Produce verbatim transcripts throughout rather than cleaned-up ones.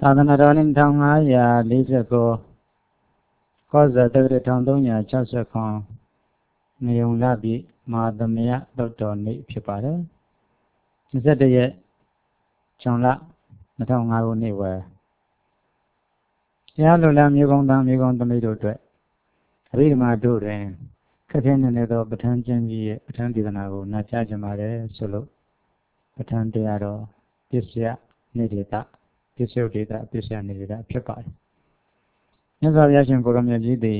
သာသနာတော်နှစ်တစ်ငါးရာလေးဆယ်ကိုကောဇာတက္ကရာတစ်သုံးရာခြောက်ဆယ်ခုနေုံလပြီမဟာသမယသုတ်တော်နေ့ဖြစ်ပါတယ်။၂၁ရက်ဇွန်လနှစ်ထောင်ငါးခုနှစ်ဝယ်တရားလိုလားမြေကုံသားမြေကုံသမိတို့အတွက်အဘိဓမ္မာတို့တွင်ခက်ခဲနေနေသောပဋ္ဌာန်းကျမ်းကြီးရဲ့ပဋ္ဌာန်းဒေသနာကိုနာကြားကြပါတယ်ဆိုလို့ပဋ္ဌာန်းတရားတော်ပစ္စယနိဒေတပစ္စယဒေတပစ္စယနိဒေတဖြစ်ပါတယ်။မြတ်စွာဘုရားရှင်ကိုရောမြတ်ကြီးသည်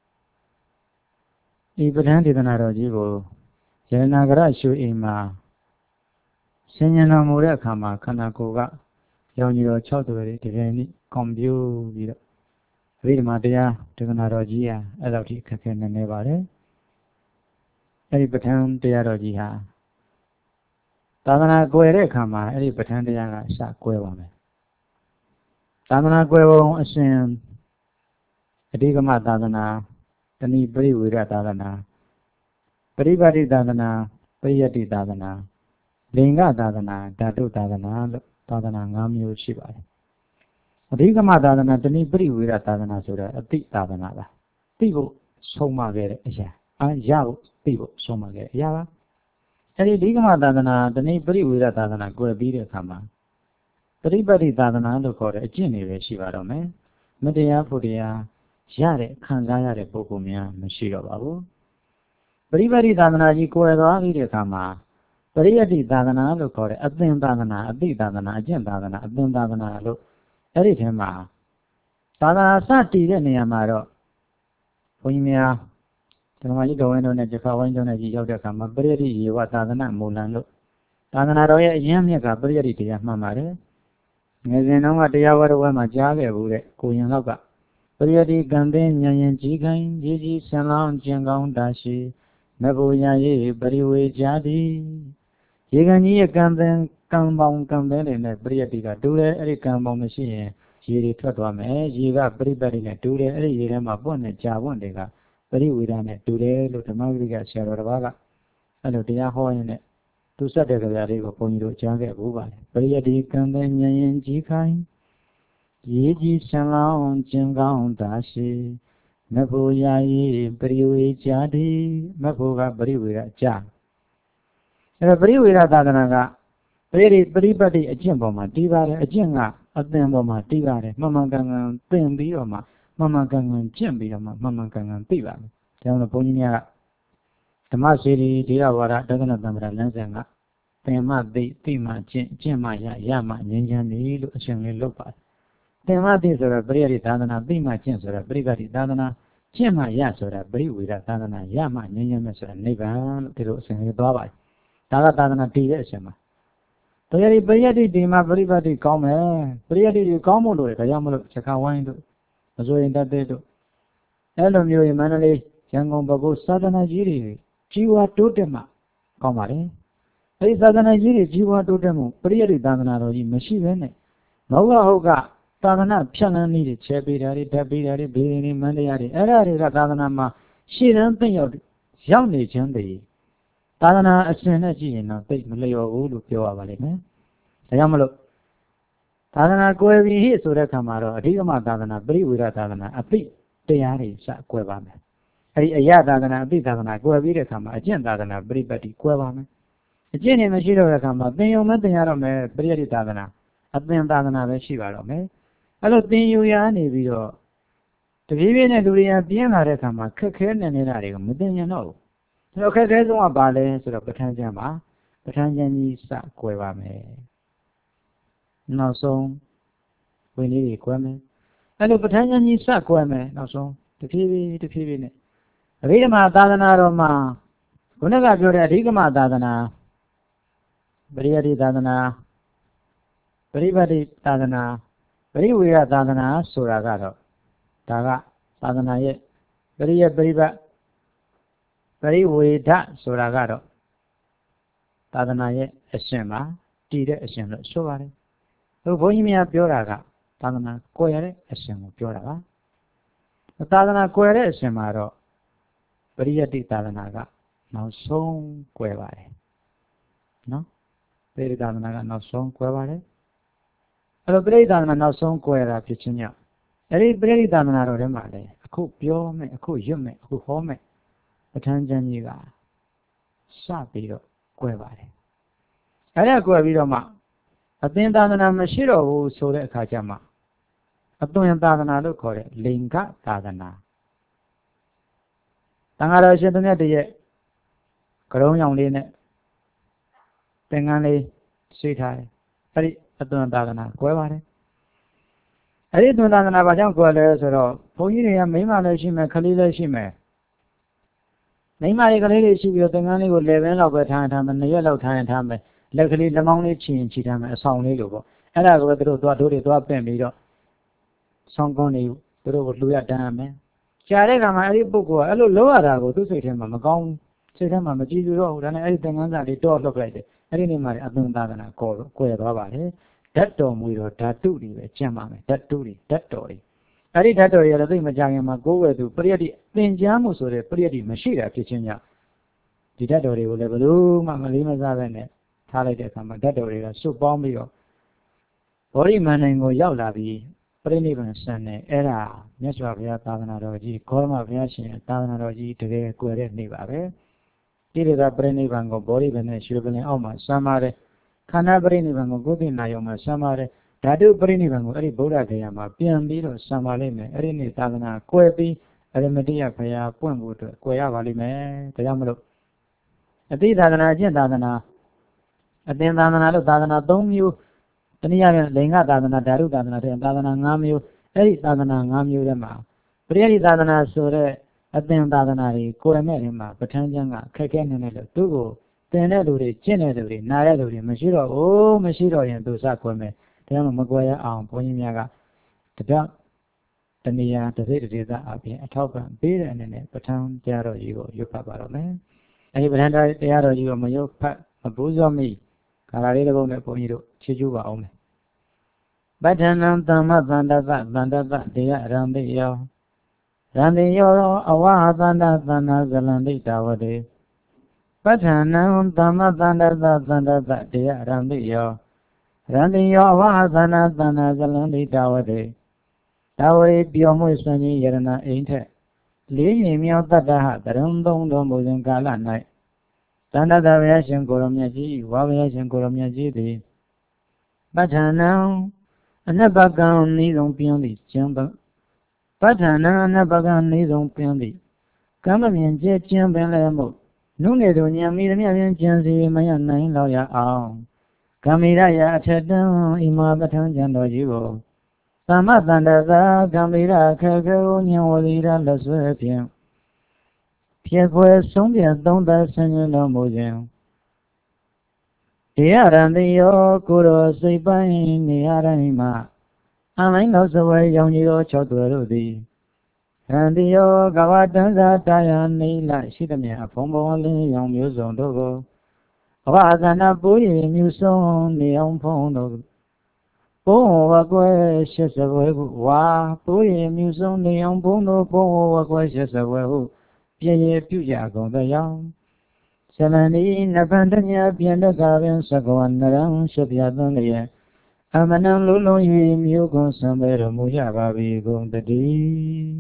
ဒီပဋ္ဌာန်းဒေသနာတော်ကြီးကိုရတနာကရရွှေအိမ်မှာဆင်ញံတော်မူတဲ့အခါမှာခန္ဓာကိုယ်ကရောင်ကြီးတော်၆သွယ်တကယ်နည်းကွန်ပျူပြီးတော့အဘိဓမ္မာတရားဒေသနာတော်ကြီးဟာအဲ့လောက်ထိခက်ခဲနေနေပါတယ်။အဲ့ဒီပဋ္ဌာန်းတရားတော်ကြီးဟာသာသနာကွယ်တဲ့အခါမှာအဲ့ဒီပဋ္ဌာန်းတရားကအစကွယ်ပါမယ်။သာသနာကွယ်ပုံအစဉ်အဓိကမသာသနာတဏိပရိဝေရသာသနာပရိပါတိသာသနာပရိယတ္တိသာသနာလင်္ကသာသနာဓာတုသာသနာလို့သာသနာ၅မျိုးရှိပါတယ်။အဓိကမသာသနာတဏိပရိဝေရသာသနာဆိုတာအတိသာသနာပါ။သိဖို့ဆုံးမခဲ့တဲ့အရာအာရဖို့သိဖို့ဆုံးမခဲ့တဲ့အရာပါ။အဲဒီအဓိကမသာသနာတဏိပရိဝေရသာသနာကွယ်ပြီးတဲ့အခါမှာပရိပါတိသာသနာလို့ခေါ်တဲ့အကျင့်တွေပဲရှိပါတော့မယ်။မတရားဖို့တရားရတဲ့ခံစားရတဲ့ပုဂ္ဂိုလ်များမရှိတော့ပါဘူးပရိပါတိသာသနာကြီးကိုယ်သွားပြီးတဲ့အခါမှာပရိယတ္တိသာသနာလို့ခေါ်တဲ့အသင်သာသနာအတိသာသနာအကျင့်သာသနာအသင်သာသနာလို့အဲ့ဒီထဲမှာသာသနာစတည်တဲ့နေရာမှာတော့ဘုန်းကြီးများဓမ္မကြီးတော်ဝင်တို့နဲ့ဇခဝိုင်းတို့နဲ့ကြီးရောက်တဲ့အခါမှာပရိယတ္တိယေဝသာသနာမူလံလို့သာသနာတော်ရဲ့အရင်းမြစ်ကပရိယတ္တိတရားမှန်ပါတယ်ငယ်စဉ်တုန်းကတရားဝရဝဲမှာကြားခဲ့ဘူးတဲ့ကိုရင်လောက်ကပရိယတ္တိကံသင်ဉာဏ်ရင်ကြီးခိုင်းကြီးကြီးဆံလောင်းကျင်ကောင်းတာရှိမဘူရာရေးပရိဝေကြသည်ရေကန်ကြီးရဲ့ကံသင်ကံပေါင်းကံသင်တွေနဲ့ပရိယတ္တိကတူတယ်အဲ့ဒီကံပေါင်းမရှိရင်ရေတွေထွက်သွားမယ်ရေကပရိပတ်တိနဲ့တူတယ်အဲ့ဒီရေထဲမှာပွင့်နေကြာပွင့်တွေကပရိဝေဒနဲ့တူတယ်လို့ဓမ္မဂရိကဆရာတော်တစ်ပါးကအဲ့လိုတရားဟောရင်းနဲ့သူစတဲ့ကြရာလေးကိုဘုန်းကြီးတို့ကြားခဲ့ဘူးပါတယ်ပရိယတ္တိကံသင်ဉာဏ်ရင်ကြီးခိုင်းရေကြီးဆံလောင်းကျင်ကောင်းတာရှိမဘူရာရေးပရိဝေကြသည်မဘူကပရိဝေရကြအဲ့ဒါပရိဝေရသာသနာကပရိပရိပတ်တိအကျင့်ပေါ်မှာတည်ပါတယ်အကျင့်ကအသင်ပေါ်မှာတည်ပါတယ်မှန်မှန်ကန်ကန်သင်ပြီးတော့မှမှန်မှန်ကန်ကန်ကျင့်ပြီးတော့မှမှန်မှန်ကန်ကန်သိပါမယ်ဒါကြောင့်ဘုန်းကြီးများကဓမ္မစေတီဒေရဝါဒဒသနတံပရာလမ်းစဉ်ကသင်မှသိသိမှကျင့်ကျင့်မှရရမှငြိမ်းချမ်းသည်လို့အရှင်လေးလုပ်ပါတယ်သင်္မသိဆိုတာပရိယတ္တိသာသနာသိမှကျင့်ဆိုတာပရိပတ်တိသာသနာကျင့်မှရဆိုတာပရိဝေဒသာသနာရမှငြိမ်းချမ်းမဲ့ဆိုတာနိဗ္ဗာန်လို့ဒီလိုအစဉ်လေးသွားပါတယ်ဒါကသာသနာတည်တဲ့အစဉ်မှာတရားဒီပရိယတ္တိဒီမှာပရိပတ်တိကောင်းမယ်ပရိယတ္တိဒီကောင်းဖို့လို့ဒါကြောင့်မလို့စခဝိုင်းတို့မစိုးရင်တတ်တဲ့တို့အဲ့လိုမျိုးမန္တလေးရန်ကုန်ပဲခူးသာသနာကြီးတွေကြီးဝါတိုးတက်မှကောင်းပါလေအဲ့ဒီသာသနာကြီးတွေကြီးဝါတိုးတက်မှုပရိယတ္တိသာသနာတော်ကြီးမရှိဘဲနဲ့မဟုတ်ကဟုတ်ကသာသနာဖြန့်လန်းနည်းတွေချဲပေးတာတွေဓာတ်ပေးတာတွေဘေးရင်တွေမန္တရားတွေအဲ့ဒါတွေကသာသနာမှာရှေ့တန်းသိရောက်ရောက်နေခြင်းတည်းသာသနာအစဉ်နဲ့ကြည့်ရင်တော့သိမလျော်ဘူးလို့ပြောရပါလိမ့်မယ်။ဒါကြောင့်မလို့သာသနာကွယ်ပြီးဟိဆိုတဲ့အခါမှာတော့အဓိကမသာသနာပရိဝေရသာသနာအသိတရားတွေစကွယ်ပါမယ်။အဲဒီအယသာသနာအသိသာသနာကွယ်ပြီးတဲ့အခါမှာအကျင့်သာသနာပရိပတ်တိကွယ်ပါမယ်။အကျင့်နေမရှိတော့တဲ့အခါမှာသင်ယုံမဲ့သင်ရတော့မယ်ပရိယတ္တိသာသနာအသင်သာသနာပဲရှိပါတော့မယ်။အဲ့လိုသင်ယူရနေပြီးတော့တပြေးပြေးနဲ့လူတွေကပြင်းလာတဲ့အခါမှာခက်ခဲနေနေတာတွေကိုမသိဉာဏ်တော့ဘူး။အဲ့တော့ခက်ခဲဆုံးကဘာလဲဆိုတော့ပဋ္ဌာန်းကျမ်းပါပဋ္ဌာန်းကျမ်းကြီးစကွယ်ပါမယ်။နောက်ဆုံးဝင်လေးတွေကွယ်မယ်။အဲ့လိုပဋ္ဌာန်းကျမ်းကြီးစကွယ်မယ်နောက်ဆုံးတပြေးပြေးတပြေးပြေးနဲ့အဘိဓမ္မာသာသနာတော်မှာခုနကပြောတဲ့အဓိကမသာသနာပရိယတ္တိသာသနာပရိပတ်တိသာသနာပရိဝေရသာသနာဆိုတာကတော့ဒါကသာသနာရဲ့ပရိယပရိပတ်ပရိဝေဒဆိုတာကတော့သာသနာရဲ့အရှင်ပါတည်တဲ့အရှင်လို့ဆိုပါတယ်။အခုဘုန်းကြီးများပြောတာကသာသနာကွယ်ရတဲ့အရှင်ကိုပြောတာပါ။သာသနာကွယ်တဲ့အရှင်မှာတော့ပရိယတ္တိသာသနာကနောက်ဆုံးကွယ်ပါတယ်။နော်ပရိယတ္တိသာသနာကနောက်ဆုံးကွယ်ပါတယ်။အဲ့လိုပရိသနာနောက်ဆုံးကွယ်တာဖြစ်ချင်းကြောင့်အဲ့ဒီပရိသနာတော်ထဲမှာလေအခုပြောမယ်အခုရွတ်မယ်အခုဟောမယ်ပဋ္ဌာန်းကျမ်းကြီးကစပြီးတော့ကွယ်ပါတယ်အဲ့ဒါကွယ်ပြီးတော့မှအသင်သာသနာမရှိတော့ဘူးဆိုတဲ့အခါကျမှအသွင်သာသနာလို့ခေါ်တဲ့လိင်္ဂသာသနာတန်ဃာတော်ရှင်သူမြတ်တည်းရဲ့ကရုံးရောင်လေးနဲ့သင်္ကန်းလေးဆွေးထားတယ်အဲ့ဒီအသွင်သာသနာကွယ်ပါတယ်အဲ့ဒီအသွင်သာသနာဘာကြောင့်ကွယ်လဲဆိုတော့ဘုန်းကြီးတွေကမိန်းမလည်းရှိမယ်ခလေးလည်းရှိမယ်မိန်းမတွေကလေးတွေရှိပြီးတော့သင်္ကန်းလေးကိုလေပင်လောက်ပဲထားထားမယ်နှစ်ရက်လောက်ထားရင်ထားမယ်လက်ကလေးလက်မောင်းလေးချီရင်ချီထားမယ်အဆောင်လေးလိုပေါ့အဲ့ဒါကိုပဲသူတို့သွားတို့တွေသွားပင့်ပြီးတော့ဆောင်းကုန်းနေသူတို့ကိုလှူရတန်းရမယ်ရှားတဲ့ကမှာအဲ့ဒီပုဂ္ဂိုလ်ကအဲ့လိုလောရတာကိုသူ့စိတ်ထဲမှာမကောင်းစိတ်ထဲမှာမကြည်ဘူးတော့ဘူးဒါနဲ့အဲ့ဒီသင်္ကန်းစာလေးတော့လှုပ်လိုက်တယ်အဲ့ဒီနေ့မှလည်းအသွင်သာသနာကောကွယ်သွားပါလေဓာတ်တော်မူတော့ဓာတုတွေပဲကျင့်ပါမယ်ဓာတုတွေဓာတ်တော်တွေအဲ့ဒီဓာတ်တော်တွေလည်းသိမကြခင်မှာကိုယ်ဝယ်သူပရိယတ်တိသင်ကြားမှုဆိုတဲ့ပရိယတ်တိမရှိတာဖြစ်ချင်းကြောင့်ဒီဓာတ်တော်တွေကိုလည်းဘယ်လို့မှမလေးမစားပဲနဲ့ထားလိုက်တဲ့အခါမှာဓာတ်တော်တွေကစွတ်ပေါင်းပြီးတော့ဘောဓိမန္တန်ကိုရောက်လာပြီးပြိဋိဘံဆန်တယ်အဲ့ဒါမြတ်စွာဘုရားသာသနာတော်ကြီးခေါရမဘုရားရှင်သာသနာတော်ကြီးတကယ်ကွယ်တဲ့နေ့ပါပဲဒီတွေကပြိဋိဘံကိုဘောဓိဘံနဲ့ရွှေပလင်အောက်မှာဆံပါတယ်ခန္ဓာပြိဋိဘံကိုကိုယ်သိနာယုံမှာဆံပါတယ်ဓာတုပြိဋိဘံကိုအဲ့ဒီဗုဒ္ဓဂေယမှာပြန်ပြီးတော့ဆံပါလိမ့်မယ်အဲ့ဒီနေ့သာသနာကွယ်ပြီးအရမတိယဘုရားပွင့်ဖို့အတွက်ကွယ်ရပါလိမ့်မယ်ဒါကြောင့်မလို့အတိသာသနာအကျင့်သာသနာအသင်သာသနာလို့သာသနာ၃မျိုးတနည်းအားဖြင့်လိင်္ဂသာသနာဓာတုသာသနာတဲ့သာသနာ၅မျိုးအဲ့ဒီသာသနာ၅မျိုးထဲမှာပရိယတိသာသနာဆိုတဲ့အသင်သာသနာတွေကိုယ်ရမဲ့ထဲမှာပဋ္ဌာန်းကျမ်းကခက်ခဲနေတယ်လို့သူ့ကိုသင်တဲ့လူတွေကျင့်တဲ့လူတွေနားတဲ့လူတွေမရှိတော့ဘူးမရှိတော့ရင်သူစကွယ်မယ်ဒါကြောင့်မကွယ်ရအောင်ဘုန်းကြီးများကတပြတဏှာတစိတ္တေသအပြင်အထောက်ပံ့ပေးတဲ့အနေနဲ့ပဋ္ဌာန်းတရားတော်ကြီးကိုရွတ်ဖတ်ပါတော့မယ်အဲဒီပဋ္ဌာန်းတရားတော်ကြီးကိုမရွတ်ဖတ်မပူဇော်မိခါလာလေးတစ်ပုဒ်နဲ့ဘုန်းကြီးတို့ချီးကျူးပါအောင်မယ်ပဋ္ဌာနံသမ္မသန္တသသန္တသတေယရံတိယောရံတိယောအဝဟသန္တသန္နာဇလန္တိတာဝတိပဋ္ဌာနံသမ္မသန္တသသန္တသတေယရံတိယောရံတိယောအဝဟသန္နာသန္နာဇလန္တိတာဝတိတာဝတိပြောင်းမွေ့စွန်ကြီးယရဏအိမ်ထက်လေးရင်မြောက်တတ္တဟတရံသုံးတော်မူစဉ်ကာလ၌သန္တသဘုရားရှင်ကိုရမြတ်ကြီးဝါဘုရားရှင်ကိုရမြတ်ကြီးသည်ပဋ္ဌာနံအနပကံဤဆုံးပြင်းသည်ကျမ်းပပဋ္ဌာနံအနပကံဤဆုံးပြင်းသည်ကမ္မမြင်ကျဲကျမ်းပင်လည်းမို့နုနေတို့ညံမိသည်မြင်ကျမ်းစီမရနိုင်လောက်ရအောင်ကမ္မိရယအထက်တံဣမာပဋ္ဌာန်းကျမ်းတော်ကြီးကိုသမ္မသန္တသာကမ္မိရခက်ခဲကိုညံဝလီရလက်ဆွဲဖြင့်ဖြစ်ခွဲဆုံးဖြတ်သုံးသပ်ဆင်ခြင်တော်မူခြင်းဒေယရံတိယောကိုတော်စိတ်ပိုင်းနေရတိုင်းမှာအမိုင်းတော်စဝဲရောင်ကြီးတော်၆သွယ်တို့သည်ရံတိယောကဝတန်စာတာယာနေလိုက်ရှိသည်မြတ်ဖုံဖုံလင်းရောင်မျိုးစုံတို့ကိုအဘသနာပိုးရည်မြူဆုံးနေအောင်ဖုံတို့ဘုံဝကွဲရှစ်စပွဲဟုဝါပိုးရည်မြူဆုံးနေအောင်ဘုံတို့ဘုံဝကွဲရှစ်စပွဲဟုပြည့်ရပြုကြကုန်သောကြောင့်ဆလန်ဒီနဗန္တညာပြန်တကားပင်သကဝနရံရှပြသွန်လျက်အမနံလုံးလုံး၍မြို့ကုန်ဆံပေတော်မူကြပါ၏ကုန်တည်း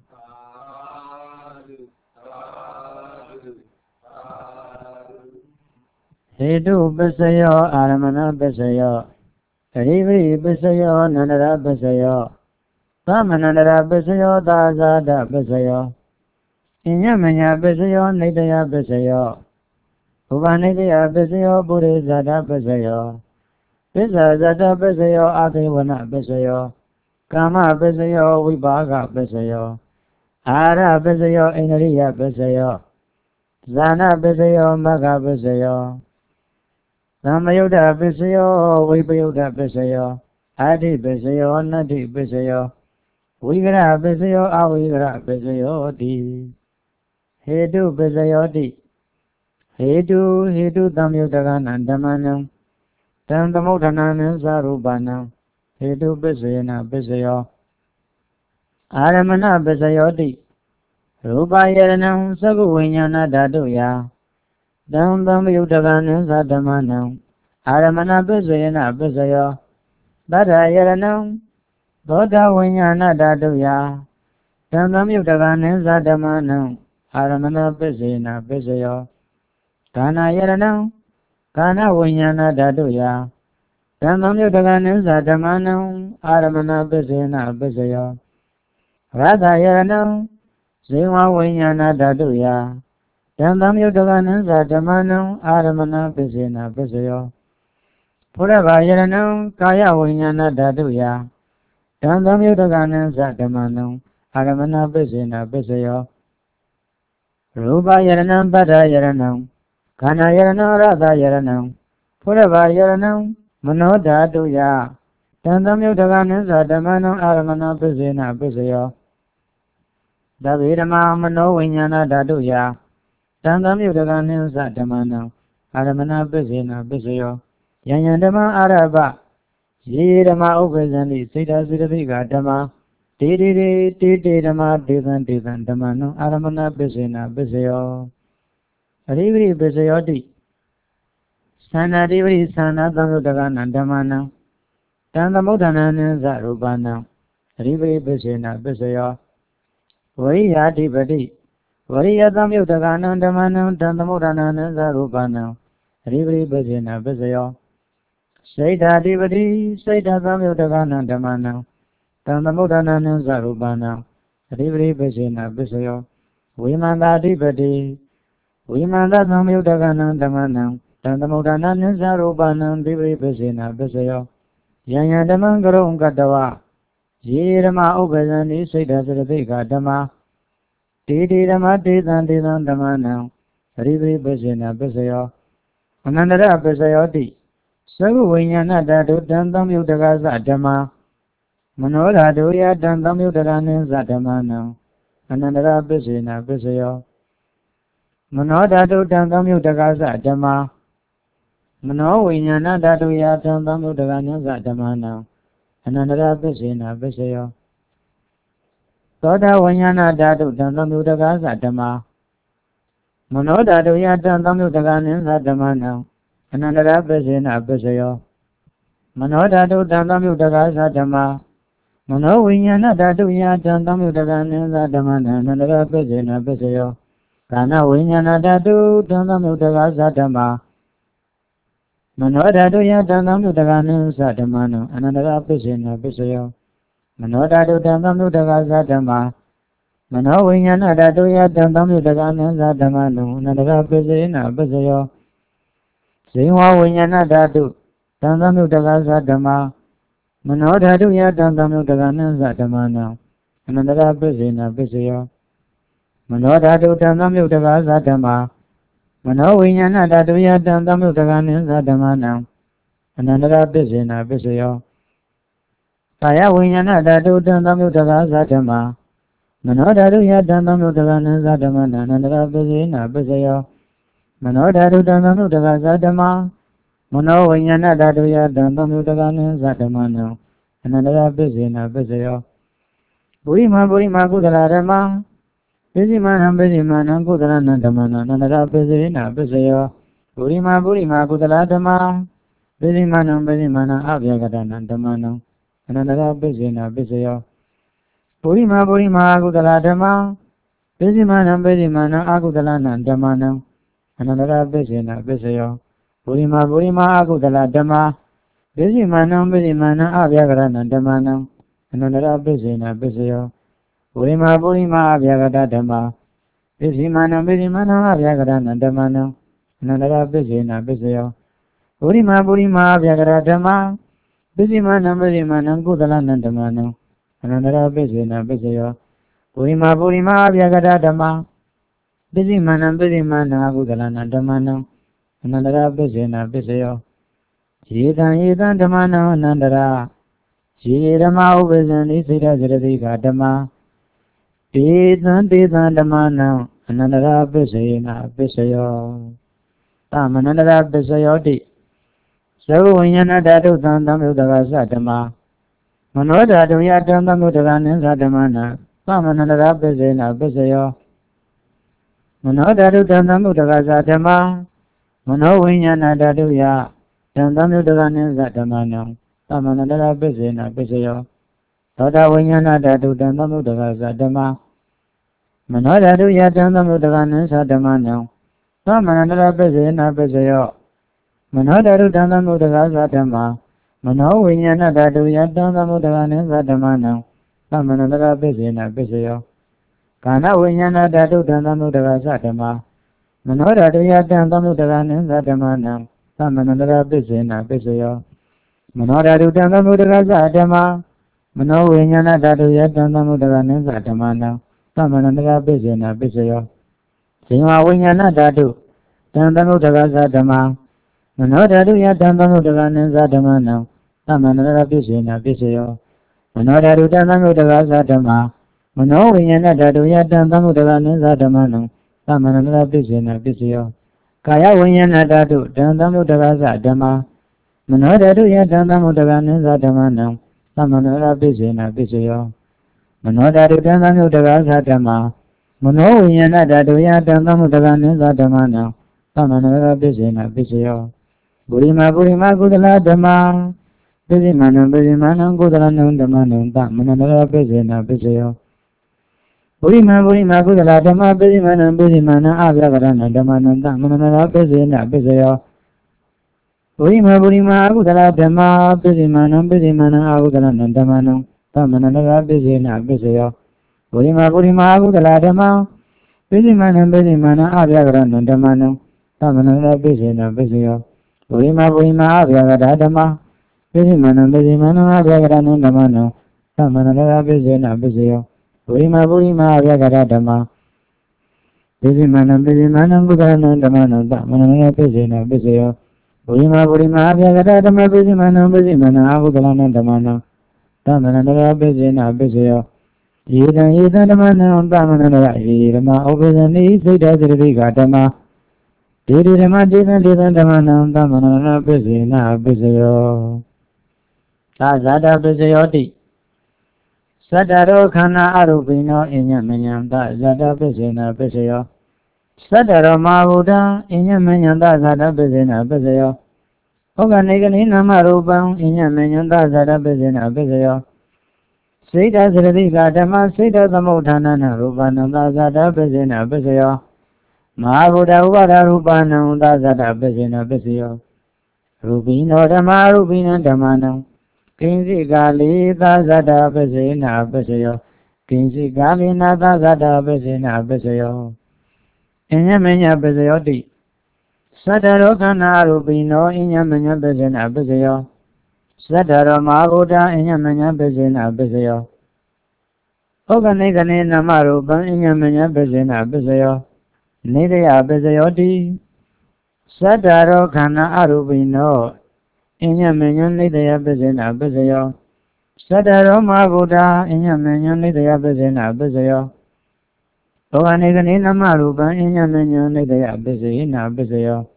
ဟေတုပစ္စယောအာရမဏပစ္စယောအရိဝိပစ္စယောနန္ဒရပစ္စယောသမနန္ဒရပစ္စယောသာဇာတပစ္စယောအညမညာပစ္စယောနေတယပစ္စယောဘုဗ္ဗနေတယပစ္စယောပုရိဇာတပစ္စယောပစ္ဆာဇာတပစ္စယောအာသေဝနပစ္စယောကာမပစ္စယောဝိပါကပစ္စယောအာရပစ္စယောအိန္ဒိယပစ္စယောဇာနာပစ္စယောမဂ္ဂပစ္စယောသမ္မယုဒ္ဓပစ္စယောဝိပယုဒ္ဓပစ္စယောအာတိပစ္စယောနတ္တိပစ္စယောဝိကရပစ္စယောအဝိကရပစ္စယောတိဟေတုပစ္စယောတိဟေတုဟေတုသံယုတကနံဓမ္မနံတံသမုဋ္ဌနာနံသာရူပနံဟေတုပစ္စယေနပစ္စယောအာရမဏပစ္စယောတိရူပယရဏံသကုဝိညာဏဓာတုယတံသမယုတကနံသာဓမ္မနံအာရမဏပစ္စယေနပစ္စယော Tata Yaranam, Dota Vinyana Datuya, Tandam Yutaganin Zadamanam, Aramana Pisina Pisayo, Kana Yaranam, Kana Vinyana Datuya, Tandam Yutaganin Zadamanam, Aramana Pisina Pisayo, Radha Yaranam, Zima Vinyana Datuya, Tandam Yutaganin Zadamanam, Aramana Pisina Pisayo, Purava Yaranam, Kaya Vinyana Datuya, Tandam Yutaganan Satamanam, Aramana Pisina Pisayo, Rupa Yaranam, Bada Yaranam, Kana Yaranam, Radha Yaranam, Purava Yaranam, Manoda Duya, Tandam Yutaganan Satamanam, Aramana Pisina Pisayo, Davidama Mano Vinyana Daduya, Tandam Yutaganan Satamanam, Aramana Pisina Pisayo, Yanyandama Araba, Yidama Upazandi, Sita Siddhika Dhamma, Tiri Tiri Dhamma, Devan Devan Dhammano, Aramana Pisina Pisayo, Rivri Pisayoti, Sana Rivri Sana Dhamudagana Dhammana, Tandamudana Zarubana, Rivri Pisina Pisayo, Variyati Pati, Variyadam Yudagana Dhammana, Tandamudana Zarubana, Rivri Pisina Pisayo, Saita Divati, Saita Dhamudagana Dhammana, Tandamudana Zarubana, Rivri Pisina Pisayo, Vimanda Divati, Vimanda Dhamudagana Dhammana, Tandamudana Zarubana, Rivri Pisina Pisayo, Yanyadamangarum Gadawa, Yirama Upazani, Saita Siddhika Dhamma, Titi Dhamma Titan Titan Dhammana, Rivri Pisina Pisayo, Anandara Pisayoti, Sagu Vinyana Dadu Dandam Yudagaza Dhamma, Manoda Duya Dandam Yudaganin Zadamana, Anandara Pisina Pisayo, Manoda Du Dandam Yudagaza Dhamma, Mano Vinyana Daduya Dandam Yudaganin Zadamana, Anandara Pisina Pisayo, Toda Vinyana Dadu Dandam Yudagaza Dhamma, Manoda Duya Dandam Yudaganin Zadamana, Anandara Pisina Pisayo, Manoda Du Dandam Yudagaza Dhamma, Mano Vinyana Daduya Dandam Yudaganin Zadamana, Anandara Pisina Pisayo, Kana Vinyana Dadu Dandam Yudagaza Dhamma, Manoda Duya Dandam Yudaganin Zadamana, Anandara Pisina Pisayo, Manoda Du Dandam Yudagaza Dhamma, Mano Vinyana Daduya Dandam Yudaganin Zadamana, Anandara Pisina Pisayo, Singwa Vinyana Dadu Dandam Yudagaza Dhamma, Manoda Duya Dandam Yudaganin Zadamana, Anandara Pisina Pisayo, Manoda Du Dandam Yudagaza Dhamma, Mano Vinyana Daduya Dandam Yudaganin Zadamana, Anandara Pisina Pisayo, Kaya Vinyana Dadu Dandam Yudagaza Dhamma, Manoda Duya Dandam Yudaganin Zadamana, Anandara Pisina Pisayo, Manoda Du Dandam Yudagaza Dhamma, Mano Vinyana Daduya Dandam Yudaganin Zadamana, Anandara Pisina Pisayo, Burima Burima Kudala Dhamma, Pisimana Pisimana Kudala Nandamana, Anandara Pisina Pisayo, Burima Burima Kudala Dhamma, Pisimana Pisimana Abhyagata Nandamana, Anandara Pisina Pisayo, Burima Burima Kudala Dhamma, Pisimana Pisimana Akudala Nandamana, Anandara Pisina Pisayo, Burima Burima Akudala Dhamma, Pisimana Pisimana Abhyagata Nandamana, Anandara Pisina Pisayo, Burima Burima Abhyagata Dhamma, Pisimana Pisimana Abhyagata Nandamana, Anandara Pisina Pisayo, Burima Burima Abhyagata Dhamma, Pisimana Pisimana Kudala Nandamana, Anandara Pisina Pisayo, Burima Burima Abhyagata Dhamma, Pisimana Pisimana Kudala Nandamana, Anandara Pisina Pisayo, Yedan Yedan Dhammana Anandara, Yedama Upazani Sita Siddhika Dhamma, Tetan Tetan Dhammana, Anandara Pisina Pisayo, Tamanandara Pisayoti, Sagu Vinyana Dadu Dandam Yudagaza Dhamma, Manoda Duya Dandam Yudaganin Zadamana, Tamanandara Pisina Pisayo, Manoda Du Dandam Yudagaza Dhamma, Mano Vinyana Daduya Dandam Yudaganin Zadamana, Tamanandara Pisena Pisayo Tata Vinyana Datu Dhammamuddhaka Dhamma Manodatu Yadhammamuddhaka Sadhamana Tamanandara Pisena Pisayo Manodatu Dhammamuddhaka Dhamma Mano Vinyana Datu Yadhammamuddhaka Sadhamana Tamanandara Pisena Pisayo Kana Vinyana Datu Dhammamuddhaka Dhamma Manodatu Yadhammamuddhaka Sadhamana Tamanandara Pisena Pisayo Manodatu Dhammamuddhaka Dhamma Mano Vinyana Datu Yadhammamuddhaka Sadhamana Tamanandara Pisena Pisayo Sima Vinyana Datu Dhammamuddhaka Dhamma Manodatu Yadhammamuddhaka Sadhamana Tamanandara Pisena Pisayo Manodatu Dhammamuddhaka Dhamma Mano Vinyana Datu Yadhammamuddhaka Sadhamana Tamanandara Pisena Pisayo Kaya Vinyana Datu Dhammamuddhaka Dhamma Manodatu Yadhammamuddhaka Sadhamana Tamanandara Pisena Pisayo Manodatu Dhammamuddhaka Dhamma Mano Vinyana Datu Yadhammamuddhaka Sadhamana Tamanandara Pisena Pisayo Burima Burima Kudala Dhamma Pisimana Pisimana Kudala Dhamma Tamanandara Pisena Pisayo Burima Burima Kudala Dhamma Pisimana Pisimana Abhyakarana Dhamma Tamanandara Pisena Pisayo Burima Burima Kudala Dhamma Pisimana Pisimana Abhyakarana Dhamma Tamanandara Pisena Pisayo Burima Burima Kudala Dhamma Pisimana Pisimana Abhyakarana Dhamma Tamanandara Pisena Pisayo Burima Burima Abhyakarana Dhamma Pisimana Pisimana Abhyakarana Dhamma Tamanandara Pisena Pisayo Burima Burima Abhyakarana Dhamma Pisimana Pisimana Abhyakarana Dhamma Tamanandara Pisena Pisayo Burima Burima Abhyakarana Dhamma Pisimana Pisimana Abhyakarana Dhamma Tamanandara Pisena Pisayo Yedan Yedan Dhamma Tamanandara Yedama Obisani Siddha Siddhika Dhamma Didi Dhamma Dedan Dedan Dhamma Tamanandara Pisena Pisayo Tazada Pisayoti Sadaro Khana Arupino Inya Menyanta Zada Pisena Pisayo Sadaro Mabuddha Inya Menyanta Zada Pisena Pisayo Oganigani Namarupam Inya Menyanta Zada Pisena Pisayo Siddha Siddhika Dhamma Siddha Samudhanana Rupananda Zada Pisena Pisayo Mabuddha Uvada Rupananda Zada Pisena Pisayo Rupino Dhamma Rupina Dhammanam Kinsi Gali Zada Pisena Pisayo Kinsi Gali Nada Zada Pisena Pisayo Inya Menya Pisayoti Sadaro Kana Rupino Inya Menya Pisena Pisayo Sadaro Mabuddha Inya Menya Pisena Pisayo Oganigani Namarupan Inya Menya Pisena Pisayo Nidya Pisayoti Sadaro Kana Arupino Inya Menya Nidya Pisena Pisayo Sadaro Mabuddha Inya Menya Nidya Pisena Pisayo Oganigani Namarupan Inya Menya Nidya Pisena Pisayo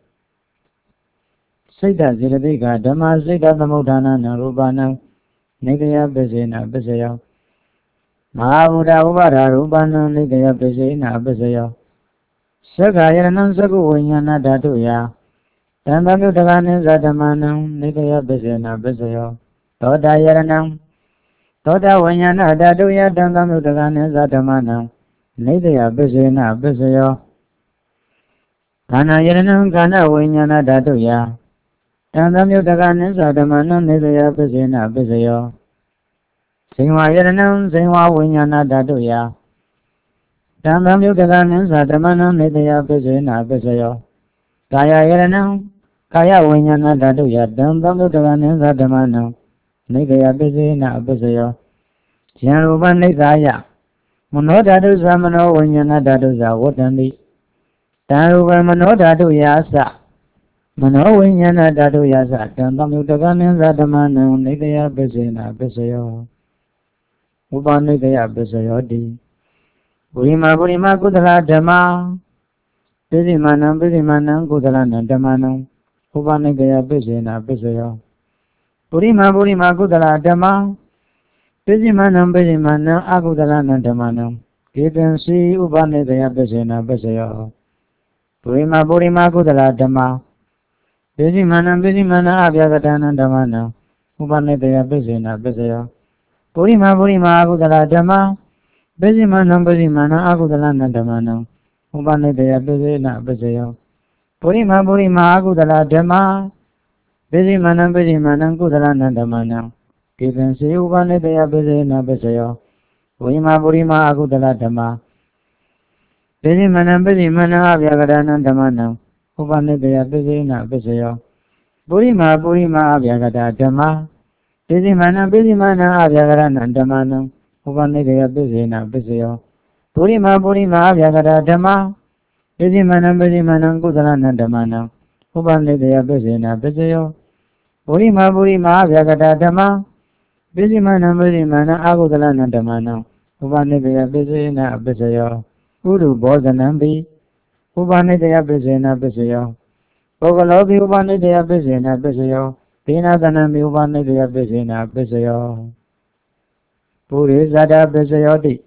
Siddha Siddhika Dhamma Siddha Samudhanana Rupanam Nidya Pisena Pisayo Mahabuddha Uvada Rupanam Nidya Pisena Pisayo Sakayaranam Saku Vinyana Dhatuya Dhammamuddhaka Sadhamanam Nidya Pisena Pisayo Toda Yaranam Toda Vinyana Dhatuya Dhammamuddhaka Sadhamanam Nidya Pisena Pisayo Kana Yaranam Kana Vinyana Dhatuya Dhammamuddhaka Sadhamanam Nidya Pisena Pisayo Singwa Yaranam Singwa Vinyana Dhatuya Dhammamuddhaka Sadhamanam Nidya Pisena Pisayo Kaya Yaranam Kaya Vinyana Dhatuya Dhammamuddhaka Sadhamanam Nidya Pisena Pisayo Janrupa Nidaya Mano Dhatu Samano Vinyana Dhatu Savatandi Dharupa Mano Dhatu Yasa Mano Vinyana Dhatu Yasa Dhammamuddhaka Sadhamanam Nidya Pisena Pisayo Upanidya Pisayoti Burima Burima Kudala Dhamma Pisimanam Pisimanam Kudalana Dhammanam Upanidya Pisena Pisayo Burima Burima Kudala Dhamma Pisimanam Pisimanam Akudalana Dhammanam Ketansi Upanidya Pisena Pisayo Burima Burima Kudala Dhamma Pisimanam Pisimanam Abhyagatana Dhammanam Upanitaya Pisena Pisaya Purima Purima Agudala Dhamma Pisimanam Pisimana Agudala Nandamana Upanitaya Pisena Pisaya Purima Purima Agudala Dhamma Pisimanam Pisimanam Gudala Nandamana Kitansi Upanitaya Pisena Pisaya Purima Purima Agudala Dhamma Pisimanam Pisimana Avyagada Nandamana Upanitaya Pisena Pisaya Purima Purima Avyagada Dhamma Pisimana Pisimana Avyagada Nandamana Upanitaya Pisena Pisaya Purima Purima Avyagada Dhamma Pisimana Pisimana Gudala Nandamana Upanitaya Pisena Pisaya Purima Purima Avyagada Dhamma Pisimana Pisimana Agudala Nandamana Upanitaya Pisena Pisaya Uru Bodhanambi Upanitaya Pisena Pisaya Pogalobi Upanitaya Pisena Pisaya Pinadanambi Upanitaya Pisena Pisaya Puri Zada Pisayoti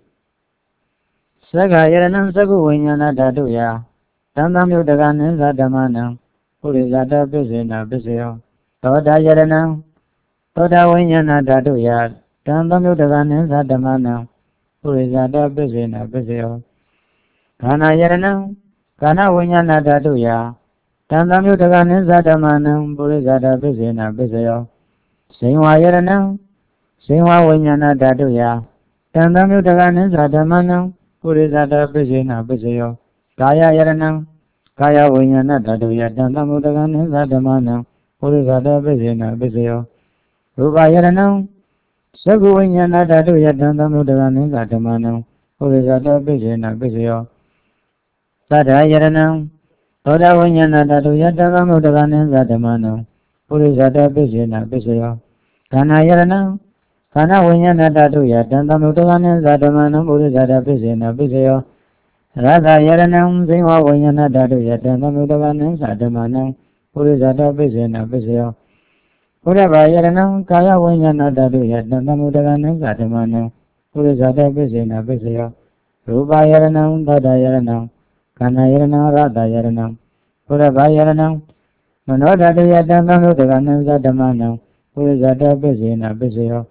Saga Yaranam Sagu Vinyana Dhatuya Tandam Yudaganan Zadamana Puri Zada Pisena Pisaya Toda Yaranam Toda Vinyana Dhatuya Tandam Yudaganan Zadamana Puri Zada Pisena Pisaya Kana Yaranam Kana Vinyana Dhatuya Tandam Yudaganan Zadamana Puri Zada Pisena Pisaya Singwa Yaranam Singwa Vinyana Dhatuya Tandam Yudaganan Zadamana Puri Zada Pisena Pisaya Kaya Yaranam Kaya Vinyana Dhatuya Tandam Yudaganan Zadamana Puri Zada Pisena Pisaya Rupa Yaranam Sagu Vinyana Dhatuya Tandam Yudaganan Zadamana Puri Zada Pisena Pisaya Sada Yaranam Toda Vinyana Dhatuya Tandam Yudaganan Zadamana Puri Zada Pisena Pisaya Kana Yaranam Kana Vinyana Dhatuya Tandam Yudaganan Zadamana Puri Zada Pisena Pisaya Radha Yaranam Singha Vinyana Dhatuya Tandam Yudaganan Zadamana Puri Zada Pisena Pisaya Purava Yaranam Kaya Vinyana Dhatuya Tandam Yudaganan Zadamana Puri Zada Pisena Pisaya Rupa Yaranam Dada Yaranam Kana Yaranam Radha Yaranam Purava Yaranam Mano Dhatuya Tandam Yudaganan Zadamana Puri Zada Pisena Pisaya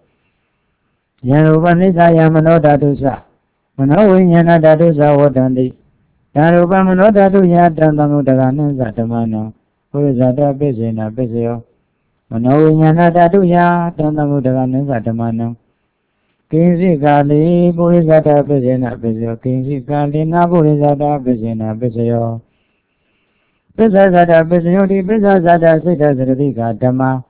Yarupa Nitaya Mano Dhatusa Mano Vinyana Dhatusa Vadanti Yarupa Mano Dhatuya Tandam Yudaganan Zadamana Puri Zada Pisena Pisaya Mano Vinyana Dhatuya Tandam Yudaganan Zadamana Kinsi Kali Puri Zada Pisena Pisaya Kinsi Kali Na Puri Zada Pisena Pisaya Pisa Zada Pisaya Di Pisa Zada Sita Sritika Dhamma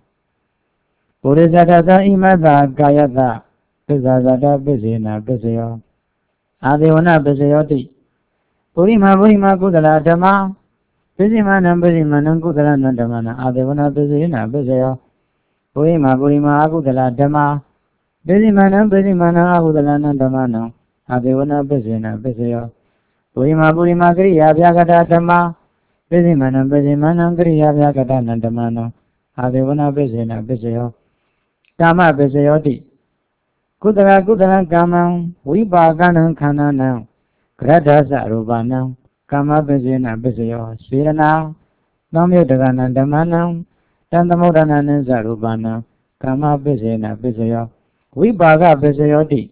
Puri Zada Sa Imata Kayata Pisa Zada Pisena Pisaya Adivana Pisaya Di Purima Purima Kudala Dhamma Pisimanam Pisimanam Kudala Nandamana Adivana Pisena Pisaya Purima Purima Akudala Dhamma Pisimanam Pisimanam Akudala Nandamana Adivana Pisena Pisaya Purima Purima Kriya Vyagata Dhamma Pisimanam Pisimanam Kriya Vyagata Nandamana Adivana Pisena Pisaya Kama Pisaya Di Kudala Kudala Kamam Vipaganam Khananam Gradasa Rupanam Kama Pisena Pisaya Sirana Namyudaganan Dhamanam Tandamodananan Sarupanam Kama Pisena Pisaya Vipaga Pisaya Di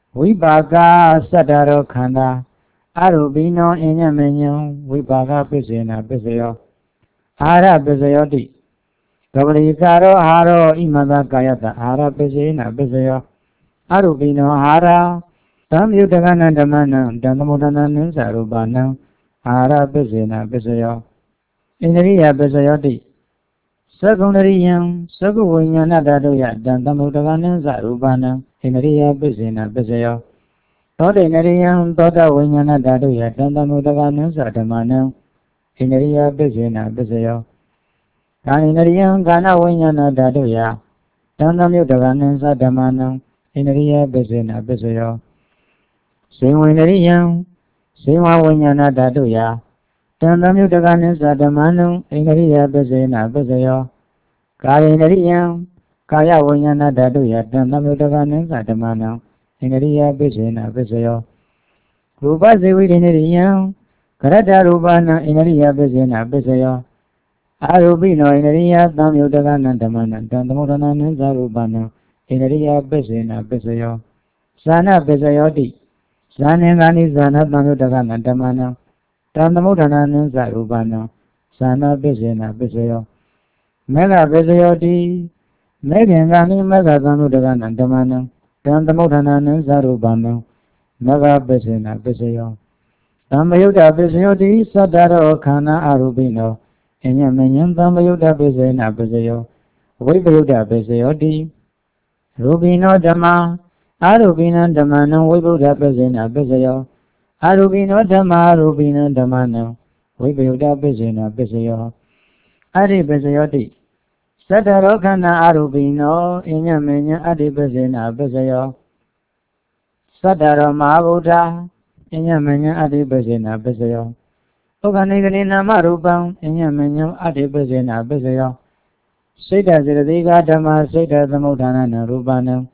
Vipaga Sadaro Khanda Arubino Inyamenyam Vipaga Pisena Pisaya Hara Pisaya Di Gavrikaro Haro Imada Kayata Hara Pisena Pisaya Arubino Hara Tam Yudaganan Dhamanam Tandamodananan Sarupanam Hara Pisena Pisaya Indriya Pisaya Di Sagunariyam Sagu Vinyana Dhatuya Tandam Yudaganan Sarupanam Indriya Pisena Pisaya Toda Nariyam Toda Vinyana Dhatuya Tandam Yudaganan Sadhamanam Indriya Pisena Pisaya Kani Nariyam Kana Vinyana Dhatuya Tandam Yudaganan Sadhamanam Indriya Pisena Pisaya Singha Nariyam Singha Vinyana Dhatuya Tandam Yudaganan Sadhamanam Indriya Pisena Pisaya Kaya Nariyam Kaya Vinyana Dhatuya Tandam Yudaganan Sadhamanam Indriya Pisena Pisaya Rupa Sividinariyam Karata Rupana Indriya Pisena Pisaya Arubino Inariya Tam Yudagana Damana Dandamodana Zarubana Inariya Besina Besayo Sana Besayoti Sanangani Zana Tam Yudagana Damana Dandamodana Zarubana Sana Besina Besayo Mega Besayoti Megangani Mega Tam Yudagana Damana Dandamodana Zarubana Mega Besina Besayo Tamayuda Besayoti Sadaro Kana Arubino Enyamenyam Tamayuda Besena Besayo Vibuddha Besayoti Rubino Dhamma Arubina Dhammana Vibuddha Besena Besayo Arubino Dhamma Rubina Dhammana Vibuddha Besena Besayo Adi Besayoti Sadaro Kana Arubino Enyamenya Adi Besena Besayo Sadaro Mahabuddha Enyamenya Adi Besena Besayo Oganigani Namarupam Enyamenya Adi Besena Besayo Sita Ziradiga Dhamma Sita Samudhana Rupana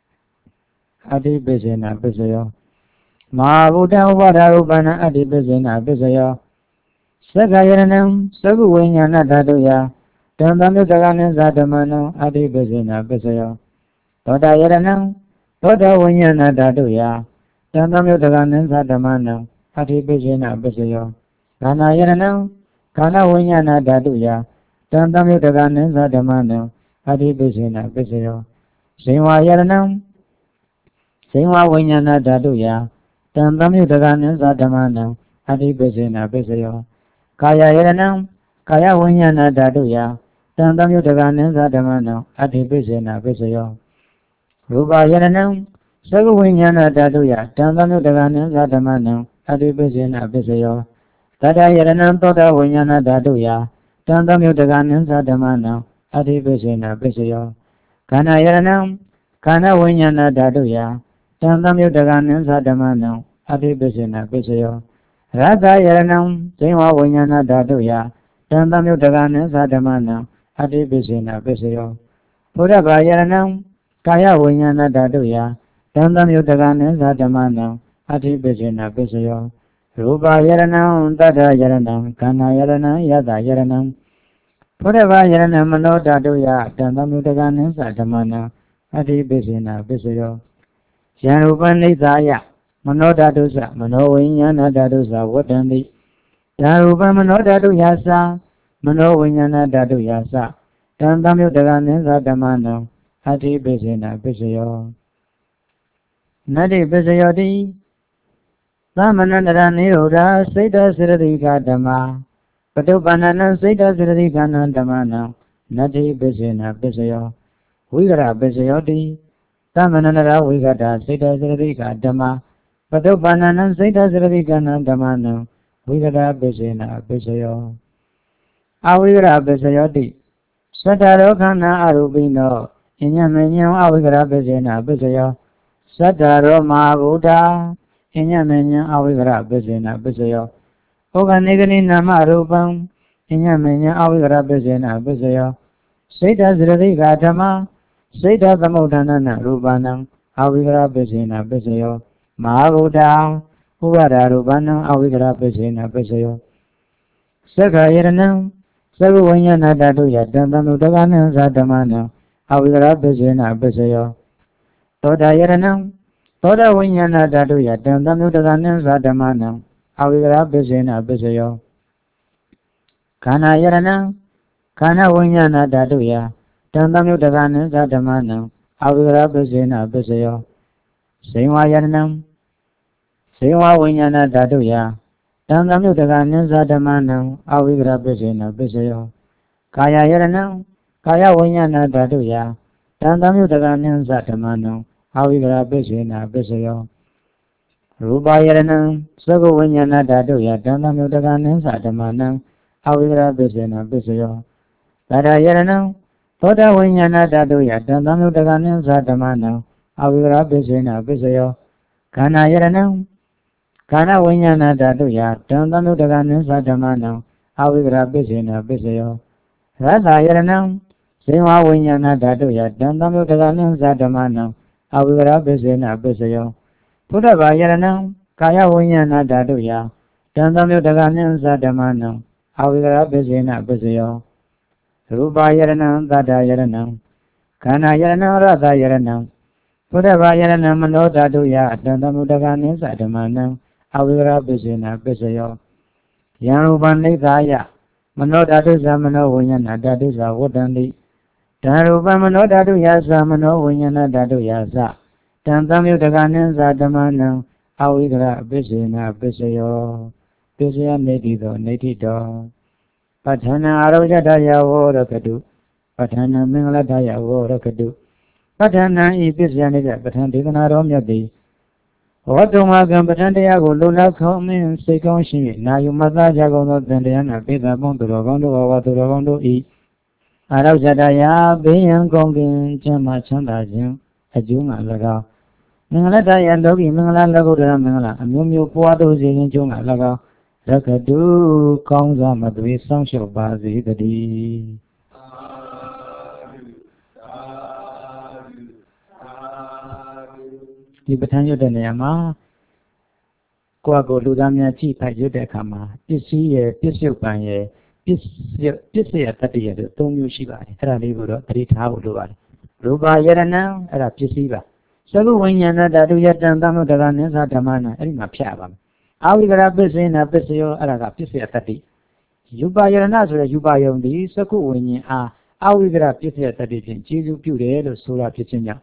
Adi Besena Besayo Mahabuddha Uvada Rupana Adi Besena Besayo Sagayaranam Saguvinyana Dhaduya Dandamyutaganan Zadamano Adi Besena Besayo Toda Yaranam Toda Vinyana Dhaduya Dandamyutaganan Zadamano Adi Besena Besayo Kana Yaranam Kana Vinyana Dhaduya Dandamyutaganan Zadamano Adi Besena Besayo Singwa Yaranam Singwa Vinyana Dhaduya Dandamyutaganan Zadamano Adi Besena Besayo Kaya Yaranam Kaya Vinyana Dhaduya Dandamyutaganan Zadamano Adi Besena Besayo Rupa Yaranam Sagu Vinyana Dhaduya Dandamyutaganan Zadamano Adi Besena Besayo Tada Yaranam Toda Vinyana Dhaduya Dandamyutaganan Zadamano Adi Besena Besayo Kana Yaranam Kana Vinyana Dhaduya Dandamyutaganan Zadamano Adi Besena Besayo Radha Yaranam Singwa Vinyana Dhaduya Dandamyutaganan Zadamano Adi Besena Besayo Purava Yaranam Kaya Vinyana Dhaduya Dandamyutaganan Zadamano Adi Besena Besayo Rupa Yaranam Tata Yaranam Kana Yaranam Yada Yaranam Purava Yaranam Mano Dhaduya Dandamyutaganan Zadamano Adi Besena Besayo Yanupan Nidaya Mano Dhadusa Mano Vinyana Dhadusa Vatandi Yarupa Mano Dhaduyasa Mano Vinyana Dhaduyasa Dandamyutaganan Zadamano Adi Besena Besayo Nadi Besayoti Samanandara Niroda Sita Siradika Dhamma Patupanana Sita Siradika Nandamana Nadi Besena Besayo Vigara Besayoti Samanandara Vigata Sita Siradika Dhamma Patupanana Sita Siradika Nandamana Vigara Besena Besayo Avigara Besayoti Sataro Kana Arubino Inyamenyam Avigara Besena Besayo Sataro Mahabuddha Inyamenyam Avigara Besena Besayo Oganigani Nama Rupam Inyamenyam Avigara Besena Besayo Sita Siradika Dhamma Sita Samudhana Rupanam Avigara Besena Besayo Mahabuddha Uvada Rupanam Avigara Besena Besayo Sagayaranam Saguvinyana Dhaduya Dandamyutaganan Zadamano Avigara Besena Besayo Toda Yaranam Toda Vinyana Dhaduya Dandamyutaganan Zadamano Avigara Besena Besayo Kana Yaranam Kana Vinyana Dhaduya Dandamyutaganan Zadamano Avigara Besena Besayo Singwa Yaranam Singwa Vinyana Dhaduya Dandamyutaganan Zadamano Avigara Besena Besayo Kaya Yaranam Kaya Vinyana Dhaduya Dandamyutaganan Zadamano Avigara Besena Besayo Rupa Yaranam Sagu Vinyana Dhaduya Dandamyutaganan Zadamano Avigara Besena Besayo Tada Yaranam Toda Vinyana Dhaduya Dandamyutaganan Zadamano Avigara Besena Besayo Kana Yaranam Kana Vinyana Dhaduya Dandamyutaganan Zadamano Avigara Besena Besayo Radha Yaranam Singwa Vinyana Dhaduya Dandamyutaganan Zadamano Avigara Besena Besayo Purava Yaranam Kaya Vinyana Dhaduya Dandamyutaganan Zadamano Avigara Besena Besayo Rupa Yaranam, Tata Yaranam, Kana Yaranam, Rata Yaranam, Pudava Yaranam, Manota Duya, Tantamutaganis, Adamanam, Avira Bisina, Bisayo, Yanuban Nikaya, Manota Dusa, Mano, Winyana, Dadusa, Wotandi, Taruba Manota Duyasa, Mano, Winyana, Daduyasa, Tantamutaganis, Adamanam, Avira Bisina, Bisayo, Bisaya Netido, Netido. Patana Arojadaya Vorakadu, Patana Mingladaya Vorakadu, Patana Ibisyanida, Patandigana Romyadi. What do Magam Patandiago Lula come in second she? Now you must not jago no Tandiana, Pita Monturogondo or Waturogondo E. Arojadaya, Bayan Gongin, Chama Chandajim, a Junga Laga. Mingladaya Logi, Mingla Lago de Mingla, a Mumu Puado Zin Junga Laga. Rakadu Kongza Madri Sangsho Bazi Gadi. Di Batanyo de Nayama Quago Ludamia Chi Pajude Kama, Pisi, Pisupan, Pisia Tatia, Tomu Shiba, Era Libro, Tritao Luar. Ruba Yarana, Era Pisiva. Sabu Winyana, Dadu Damo de Vanessa Damana, Erima Piavam. Avigara Bisina, Bisio, Araga Pisia Tati. Yuba Yarana, Yuba Yondi, Saku Winny, Ah, Avigara Pisia Tati, Chizu Pure, Sura Picina.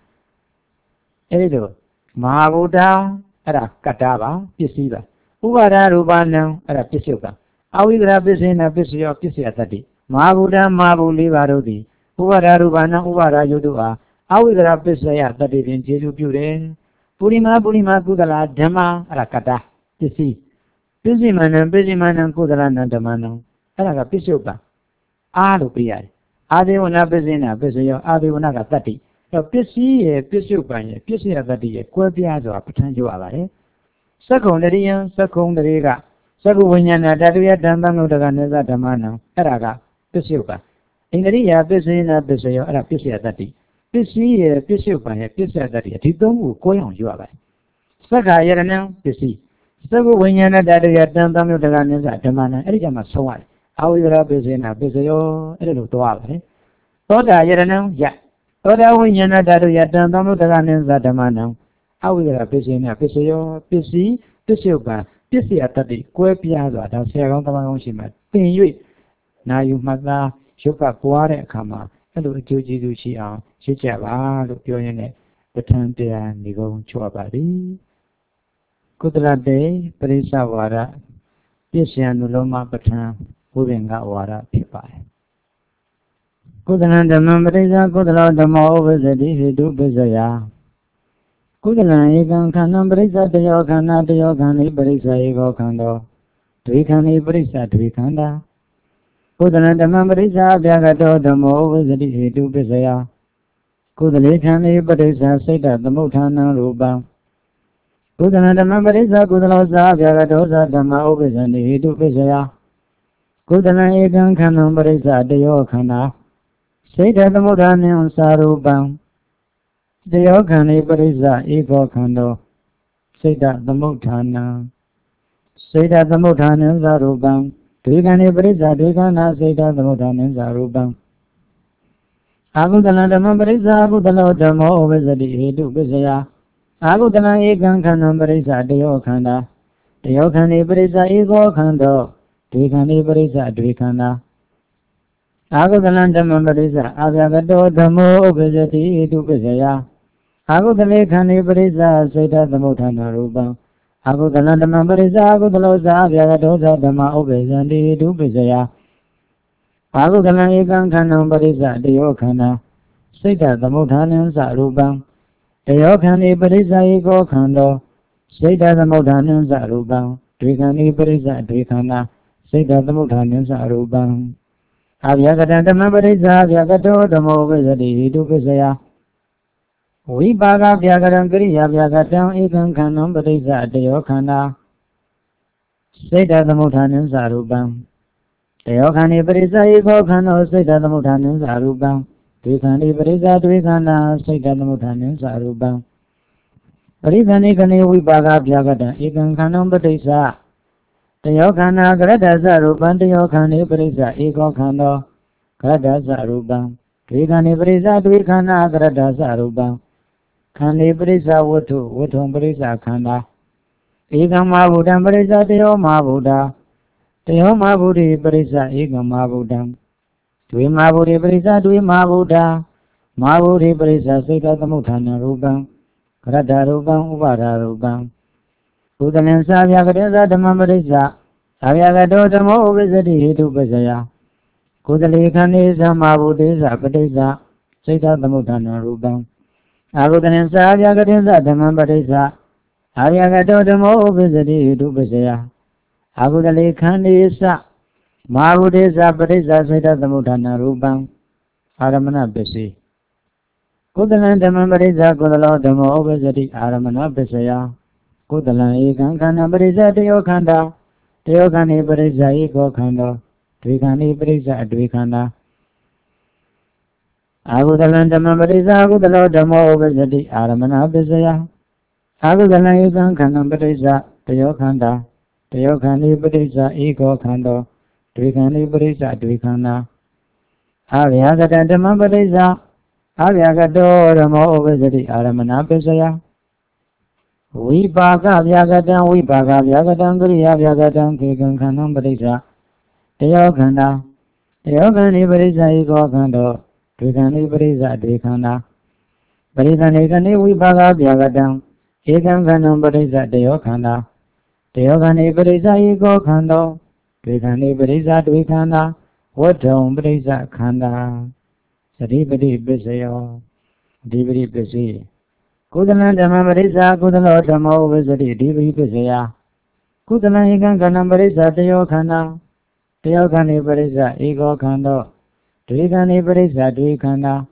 Edo. Mahabuda, Ara Katava, Pisiva. Uvara Rubana, Ara Pisuka. Avigra Bisina, Bisio, Pisiatati. Mahabuda, Mabu Livarodi. Uvara Rubana, Uvara Yudua. Avigra Bisaya, Tati, Jesu Pure. Purima, Purima, Kudala, Dama, Ara Kata, Pisi. Pisiman, Pisiman, Kudala, Damano. Ara Pisuka. Alupiai. Adivana Bisina, Bisio, Adivana Tati. Pisi, Pisupan, Pisia Tati, Quapiazo, Patanjo Avare. Secondary, secondary, Saguiana, Davia, Dambano, Daganeza, Damano, Araga, Pisupa. In the Ria, Pisina, Pisio, Ara Pisia Tati. Pisi, Pisupan, Pisia Tati, Titum, Koyon Juava. Saka Yarana, Pisi. Saguiana, Davia, Dambano, Daganeza, Damana, Erigama Sawai. However, Pisina, Pisio, Erutuave. Toda Yarana, ya. Toda Winyana, Davia, Dambano, Daganeza, Damano. However, Pisina, Pisio, Pisi, Pisupa, Pisia Tati, Quapiaza, the Sarah Shima, Pin Now you must not shook up water, Kama, and look to Jidushia, Shichava, look your net, the turn there and you go to a body. Kudra day, Parisa Wara, Pisian Loma Patan, Uringa Wara, Pipai. Kudanan the Mambreza, Kudra the Mo, the Divi do Bizaya. Kudalan, you can Kanambreza, the Yokana, the Yokani, Brisa, Ego Kando, Twikani, Brisa, Twikanda. Kudalan the Mambreza, Biagato, the Mo, the Divi do Bizaya. Kudalekani, Brisa, Seda, the Mutana, Ruba. Kudalan the Mambreza, Kudalosa, Biagadosa, the Mo, the Divi do Bizaya. Kudalan, you can Kanambreza, the Yokana. Seda, the Mutana, Saruba. The Yokani Brisa, Ego Kando, Seda the Mutana, Seda the Mutana Zarubam, Twigani Brisa, Twigana, Seda the Mutana Zarubam. Agudana the Mambrisa, Agudalo the Mo, the Edu Bizaya, Agudana Egan Kanambrisa, the Yokanda, the Yokani Brisa, Ego Kando, Twigani Brisa, Twigana. Agudana the Mambrisa, Agado the Mo, the Edu Bizaya. Ago the lake and Ibrisa, Seda the Mutana Ruba. Ago the Landa Mambrisa, Ago the Loza, Viagadoza, the Maobes and the Dubizaya. Ago the Lagan Canambrisa, the Yokana. Seda the Mutanans are Ruba. The Yokan Ibrisa, Ego Kando. Seda the Mutanans are Ruba. Trigan Ibrisa, Tricana. Seda the Mutanans are Ruba. Aviagata the Mambrisa, Viagato, the Maobes and the Dubizaya. We baga Vyagaran Griya Vyagatam Egan Kanam Brisa Deokana Seda the Mutanans Arubam. Deokani Brisa Ego Kano Seda the Mutanans Arubam. Twikani Brisa Twikana Seda the Mutanans Arubam. Brigani Gani we baga Vyagata Egan Kanam Brisa Deokana Greta Zaruban Deokani Brisa Ego Kano Karadasa Rubam, Trikani Brisa Dvikana Karadasa Rubam, Kandi Brisa Wutu, Wutum Brisa Kanda, Igama Budam Brisa Teo Mabuda, Teo Mabudi Brisa Igama Budam, Dwi Mabudi Brisa Dwi Mabuda, Mabudi Brisa Sita Tamutana Rubam, Karada Rubam Ubara Rubam, Udanan Savya Kadeza Dhamma Savyagado Dhammo Visati Hitu Pasaya, Kudali Kanisa Mabudisa Padesa, Sita Tamutana Rubam, Agudanan Savya Kadeza Dhamma Padesa, Savyagado Dhammo Visati Hitu Pasaya, Agudali Kanisa Mabudisa Padesa Sita Tamutana Rubam, Aramana Besi. Kudalan Dhamma Padesa Kudalo Dhammo Visati Aramana Besaya, Kudalan Ekan Kana Padesa Teo Kanda, Teo Kani Padesa Eko Kanda, Trikani Padesa Dvikanda, Agudalan Dhamma Padesa Kudalo Dhammo Visati Aramana Besaya, Agudalan Ekan Kana Padesa Teo Kanda, Teo Kani Padesa Eko Kanda, Trikani Padesa Dvikanda, Avyagata Dhamma Padesa, Avyagato Dhammo Visati Aramana Besaya, Vipaka Vyagatan Vipaka Vyagatan Kriya Vyagatan Kekan Kanam Padesa, Teo Kanda, Teo Kani Padesa Eko Kanda, Trikani Padesa Dvikanda, Padesani Kani Vipaka Vyagatan, Kekan Kanam Padesa Teo Kanda, Teo Kani Padesa Eko Kanda, Trikani Padesa Dvikanda, Vatam Padesa Kanda, Saripati Besaya, Dipati Besi. Kudalan Dhamma Padesa Kudalo Dhammo Visati Dipati Besaya, Kudalan Ekan Kanam Padesa Teo Kanda, Teo Kani Padesa Eko Kanda, Trikani Padesa Dvikanda,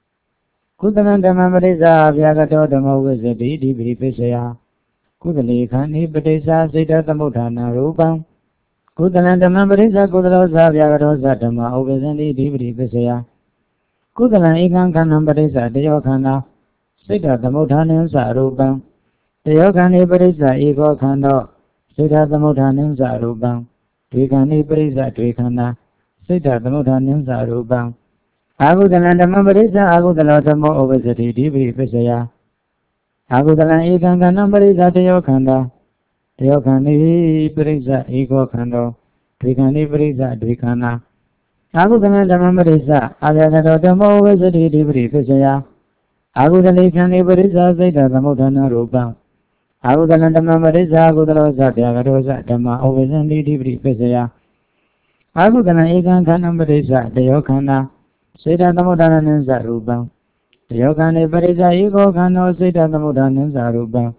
Kudalan Dhamma Padesa Vyagato Dhammo Visati Dipati Besaya, Kudali Kani Padesa Sita Tamutana Rubam, Kudalan Dhamma Padesa Kudalo Savyagato Dhamma Visati Dipati Besaya, Kudalan Ekan Kanam Padesa Teo Kanda, Sita Tamuthanim Sarupam, Teo Kani Padesa Eko Kanda, Sita Tamuthanim Sarupam, Trikani Padesa Dvikanda, Sita Tamuthanim Sarupam, Agudalan Dhamma Padesa Agudalo Dhammo Visati Dipati Besaya, Agudalan Ekan Kanam Padesa Teo Kanda, Teo Kani Padesa Eko Kanda, Trikani Padesa Dvikanda, Agudalan Dhamma Padesa Avyagato Dhammo Visati Dipati Besaya, Agudali Kani Padesa Sita Tamutana Rubam, Agudalan Dhamma Padesa Agudalo Satyagato Dhamma Visati Dipati Besaya, Agudalan Ekan Kanam Padesa Teo Kanda, Sita Tamutana Rubam, Teo Kani Padesa Eko Kanda, Sita Tamutana Rubam,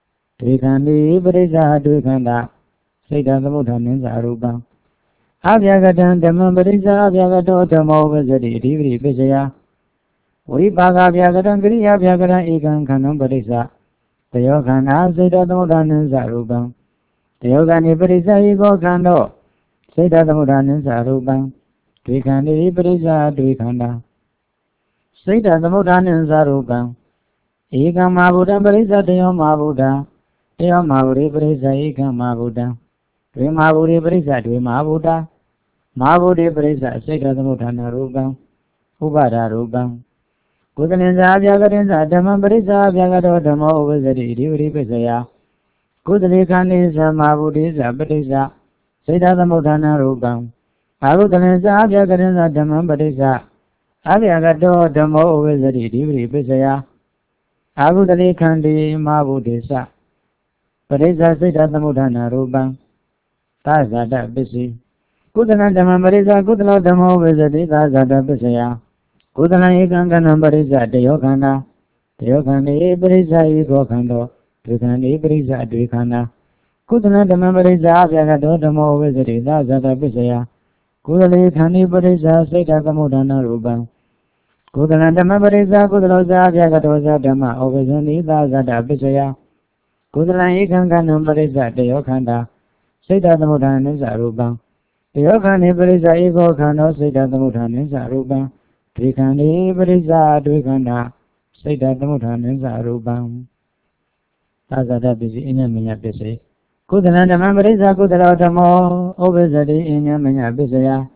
Trikani Padesa Dvikanda, Sita Tamutana Rubam, Avyagatan Dhamma Padesa Avyagato Dhammo Visati Dipati Besaya, Vipaka Vyagatan Kriya Vyagatan Ekan Kanam Padesa, Teo Kanda Sita Tamutana Rubam, Teo Kani Padesa Eko Kanda, Sita Tamutana Rubam, Trikani Padesa Dvikanda, Sita Tamutana Rubam, Ekam Mabuda Padesa Teo Mabuda, Teo Mabudi Padesa Ekam Mabuda, Dwi Mabudi Padesa Dwi Mabuda, Mabudi Padesa Sita Tamutana Rubam, Ubara Rubam, Kudalinsa Vyagatinsa Dhamma Padesa Vyagato Dhammo Visati Dipati Besaya, Kudali Kanisa Mabudisa Padesa, Sita Tamutana Rubam, Agudalinsa Vyagatinsa Dhamma Padesa, Avyagato Dhammo Visati Dipati Besaya, Agudali Kandi Mabudisa Padesa Sita Tamutana Rubam, Tazada Besi, Kudalan Dhamma Padesa Kudalo Dhammo Visati Tazada Besaya, Kudalan Ekan Kanam Padesa Teo Kanda, Teo Kani Padesa Eko Kanda, Trikani Padesa Dvikanda, Kudalan Dhamma Padesa Avyagato Dhammo Visati Tazada Besaya, Kudali Kani Padesa Sita Tamutana Rubam, Kudalan Dhamma Padesa Kudalo Savyagato Dhamma Visati Tazada Besaya, Kudalan Ekan Kanam Padesa Teo Kanda, Sita Tamutana Rubam, Teo Kani Padesa Eko Kanda, Sita Tamutana Rubam, Trikani Padesa Dvikanda, Sita Tamutana Rubam, Tazada Besi Inyamanya Besi, Kudalan Dhamma Padesa Kudalo Dhammo Visati Inyamanya Besaya,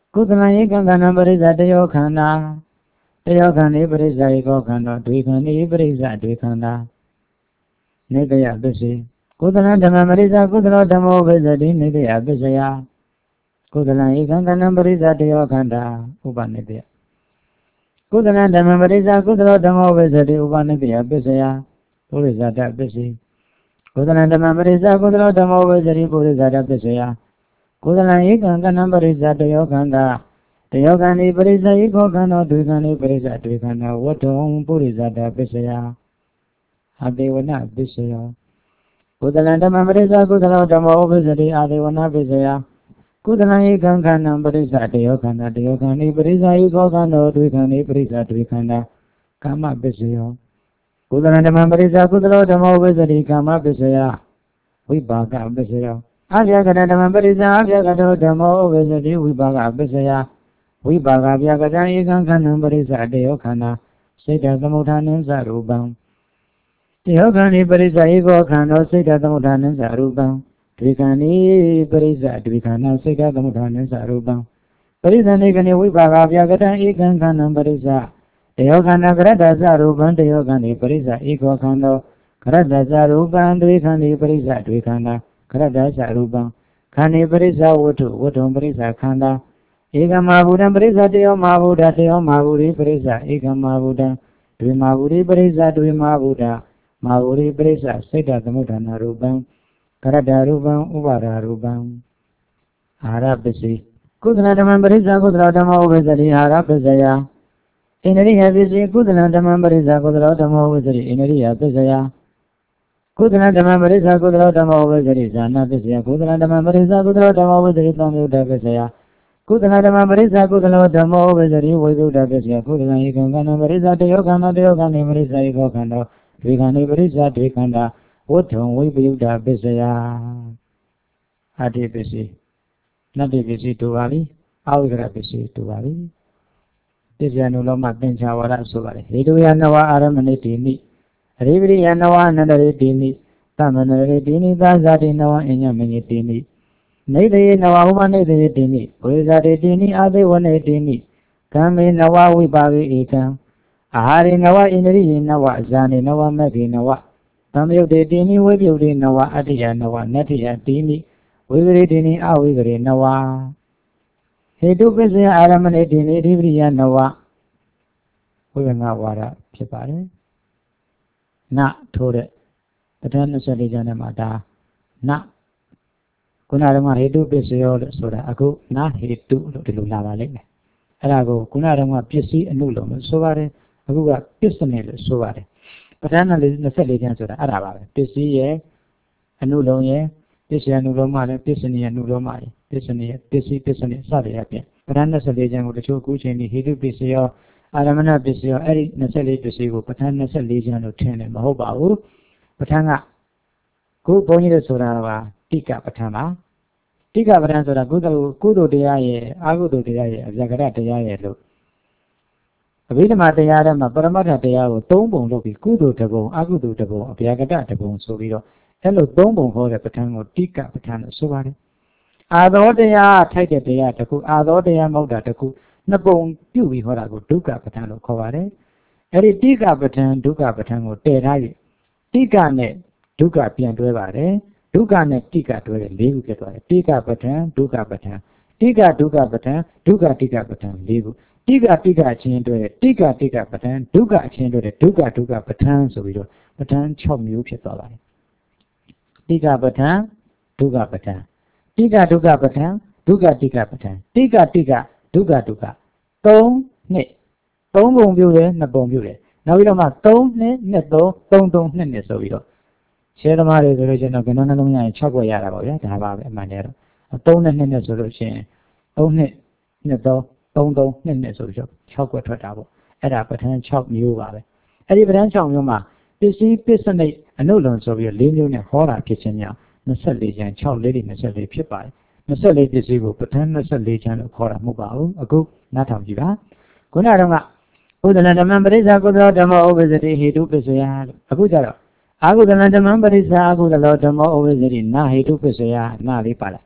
ကုသလံဧကံခန္ဓာပရိစ္ဆတယောခန္ဓာတယောခန္ဓာပရိစ္ဆဧကောခန္ဓာဒွေခန္ဓာပရိစ္ဆဒွေခန္ဓာနေတယပစ္စေကုသလံဓမ္မပရိစ္ဆကုသလောဓမ္မောပစ္စေတိနေတယပစ္စယကုသလံဧကံခန္ဓာပရိစ္ဆတယောခန္ဓာဥပနေတယကုသလံဓမ္မပရိစ္ဆကုသလောဓမ္မောပစ္စေတိဥပနေတယပစ္စယပုရိစ္ဆတပစ္စေကုသလံဓမ္မပရိစ္ဆကုသလောဓမ္မောပစ္စေတိပုရိစ္ဆတပစ္စယကုသလံဧကံခန္ဓာပရိစ္ဆတယောခန္ဓာတယောခန္ဓာပရိစ္ဆဧကောခန္ဓာဒွေခန္ဓာပရိစ္ဆဒွေခန္ဓာဝတ္ထုံပုရိစ္ဆတပစ္စယအတေဝနပစ္စယကုသလံဓမ္မပရိစ္ဆကုသလောဓမ္မောပစ္စတိအတေဝနပစ္စယကုသလံဧကံခန္ဓာပရိစ္ဆတယောခန္ဓာတယောခန္ဓာပရိစ္ဆဧကောခန္ဓာဒွေခန္ဓာပရိစ္ဆဒွေခန္ဓာကာမပစ္စယကုသလံဓမ္မပရိစ္ဆကုသလောဓမ္မောပစ္စတိကာမပစ္စယဝိပါကပစ္စယအဗျာကတဓမ္မပရိစ္ဆအဗျာကတောဓမ္မောပစ္စတိဝိပါကပစ္စယဝိပါကဗျာကတံဧကံခန္ဓာပရိစ္ဆတယောခန္ဓာစိတ်တသမုဋ္ဌာနံသရူပံတယောခန္ဓာပရိစ္ဆဧကောခန္ဓာစိတ်တသမုဋ္ဌာနံသရူပံဒွေခန္ဓာပရိစ္ဆဒွေခန္ဓာစိတ်တသမုဋ္ဌာနံသရူပံပရိစ္ဆနေကနေဝိပါကဗျာကတံဧကံခန္ဓာပရိစ္ဆတယောခန္ဓာကရတ္တသရူပံတယောခန္ဓာပရိစ္ဆဧကောခန္ဓာကရတ္တသရူပံဒွေခန္ဓာပရိစ္ဆဒွေခန္ဓာကရတ္တသရူပံခန္ဓာပရိစ္ဆဝတ္ထုဝတ္ထုပရိစ္ဆခန္ဓာဧကမဟာဘူတံပရိစ္ဆတယောမဟာဘူတတယောမဟာဘူရိပရိစ္ဆဧကမဟာဘူတံဒွေမဟာဘူရိပရိစ္ဆဒွေမဟာဘူတမဟာဘူရိပရိစ္ဆစိတ်တသမုဋ္ဌာနရူပံကရတ္တရူပံဥပါဒရူပံအာရပစ္စည်းကုသလဓမ္မပရိစ္ဆကုသလဓမ္မောပစ္စတိအာရပစ္စယဣန္ဒြိယပစ္စည်းကုသလဓမ္မပရိစ္ဆကုသလဓမ္မောပစ္စတိဣန္ဒြိယပစ္စယကုသလဓမ္မပရိစ္ဆကုသလဓမ္မောပစ္စတိဇာနာပစ္စယကုသလဓမ္မပရိစ္ဆကုသလဓမ္မောပစ္စတိသံယုတ်တပစ္စယကုသလဓမ္မပရိစ္ဆကုသလဓမ္မောပစ္စတိဝိသုဒ္ဓပစ္စယကုသလဧကံခန္ဓာပရိစ္ဆတယောခန္ဓာတယောခန္ဓာပရိစ္ဆဧကောခန္ဓာဒွေခန္ဓာပရိစ္ဆဒွေခန္ဓာဝတ္ထုံဝိပယုဒ္ဓပစ္စယအတ္တိပစ္စည်းနတ္တိပစ္စည်းတူပါပြီအဝိကရပစ္စည်းတူပါပြီပစ္စယနုလောမသင်္ချာဝရဆိုပါတယ်ဟေတုယနဝအာရမဏိတိနိအရိပရိယနဝအနန္တရိတိနိသမနရိတိနိသာဇာတိနဝအညမညိတိနိနေတေနဝဥပနေတေတိနိဝိဇာတိတိနိအာသေဝနေတိနိကံမေနဝဝိပါဝိဧကံအာဟာရေနဝဣန္ဒြိယေနဝဇာနေနဝမဂ္ဂေနဝသံယုတ်တေတိနိဝိပယုတ်တေနဝအတ္တိယနဝနတ္တိယတိနိဝိဂရေတိနိအဝိဂရေနဝဟေတုပစ္စယအာရမဏိတိနိအဓိပရိယနဝဝိပငဝါဒဖြစ်ပါတယ်နထိုးတဲ့ပဋ္ဌာန်း၂၄ကျမ်းထဲမှာဒါနခုနကဟေတုပစ္စယောလို့ဆိုတာအခုနဟေတုလို့ဒီလိုလာပါလိမ့်မယ်အဲ့ဒါကိုခုနကပစ္စည်းအနုလုံးလို့ဆိုပါတယ်အခုကပစ္စနေလို့ဆိုပါတယ်ပဋ္ဌာန်း၂၄ကျမ်းဆိုတာအဲ့ဒါပါပဲပစ္စည်းရဲ့အနုလုံးရဲ့ပစ္စယအနုလုံးမှလည်းပစ္စနိယအနုလုံးမှလည်းပစ္စနိယပစ္စည်းပစ္စနိစသည်အပြင်ပဋ္ဌာန်း၂၄ကျမ်းကိုတချို့အခုချိန်ဒီဟေတုပစ္စယောအာရမဏပစ္စယောအဲ့ဒီ၂၄ပစ္စည်းကိုပဋ္ဌာန်း၂၄ကျမ်းလို့ထင်တယ်မဟုတ်ပါဘူးပဋ္ဌာန်းကခုဘုန်းကြီးတို့ဆိုတာကတိကပဋ္ဌာန်းပါတိကပဋ္ဌာန်းဆိုတာကုသိုလ်ကုသိုလ်တရားရဲ့အကုသိုလ်တရားရဲ့အဗျာကရတရားရဲ့လို့အဘိဓမ္မာတရားထဲမှာပရမတ္ထတရားကိုသုံးပုံလုပ်ပြီးကုသိုလ်တစ်ပုံအကုသိုလ်တစ်ပုံအဗျာကရတစ်ပုံဆိုပြီးတော့အဲ့လိုသုံးပုံဟောတဲ့ပဋ္ဌာန်းကိုတိကပဋ္ဌာန်းလို့ဆိုပါတယ်အာသောတရားထိုက်တဲ့တရားတစ်ခုအာသောတရားမဟုတ်တာတစ်ခုနှစ်ပုံပြုပြီးဟောတာကိုဒုက္ခပဋ္ဌာန်းလို့ခေါ်ပါတယ်အဲ့ဒီတိကပဋ္ဌာန်းဒုက္ခပဋ္ဌာန်းကိုတည်ထားပြီးတိကနဲ့ဒုက္ခပြန်တွဲပါတယ်ဒုက္ခနဲ့တိကတွဲတယ်လေးခုဖြစ်သွားတယ်တိကပဋ္ဌာန်းဒုက္ခပဋ္ဌာန်းတိကဒုက္ခပဋ္ဌာန်းဒုက္ခတိကပဋ္ဌာန်းလေးခုတိကတိကအချင်းတွဲတယ်တိကတိကပဋ္ဌာန်းဒုက္ခအချင်းတွဲတယ်ဒုက္ခဒုက္ခပဋ္ဌာန်းဆိုပြီးတော့ပဋ္ဌာန်း၆မျိုးဖြစ်သွားပါတယ်တိကပဋ္ဌာန်းဒုက္ခပဋ္ဌာန်းတိကဒုက္ခပဋ္ဌာန်းဒုက္ခတိကပဋ္ဌာန်းတိကတိကဒုက္ခဒုက္ခသုံးနှစ်သုံးပုံပြုတယ်နှစ်ပုံပြုတယ်နောက်ပြီးတော့မှသုံးနှစ်နှစ်သုံးသုံးသုံးနှစ်နှစ်ဆိုပြီးတော့ရှဲသမားတွေဆိုလို့ရှိရင်တော့ကဏ္ဍနှလုံးရရင်၆ခွက်ရတာပေါ့ဗျာဒါပါပဲအမှန်တည်းတော့သုံးနှစ်နှစ်နှစ်ဆိုလို့ရှိရင်သုံးနှစ်နှစ်သုံးသုံးသုံးနှစ်နှစ်ဆိုပြီးတော့၆ခွက်ထွက်တာပေါ့အဲ့ဒါပဋ္ဌာန်း၆မျိုးပါပဲအဲ့ဒီပဋ္ဌာန်း၆မျိုးမှာပစ္စည်းပစ္စနိအနုလုံဆိုပြီးတော့၄မျိုးနဲ့ဟောတာဖြစ်ခြင်းကြောင့်၂၄ကျမ်း၆လေးတွေ၂၄ဖြစ်ပါတယ်၂၄ပစ္စည်းကိုပဋ္ဌာန်း၂၄ကျမ်းလို့ခေါ်တာမဟုတ်ပါဘူးအခုနားထောင်ကြည့်ပါခုနကတော့ကုသလဓမ္မပရိစ္ဆာကုသလဓမ္မောဥပ္ပဇ္ဇတိဟေတုပစ္စယလို့အခုကျတော့အာကုသလဓမ္မပရိစ္ဆာအာကုသလောဓမ္မောဥပ္ပဇ္ဇတိနာဟေတုပစ္စယနာလေးပါလား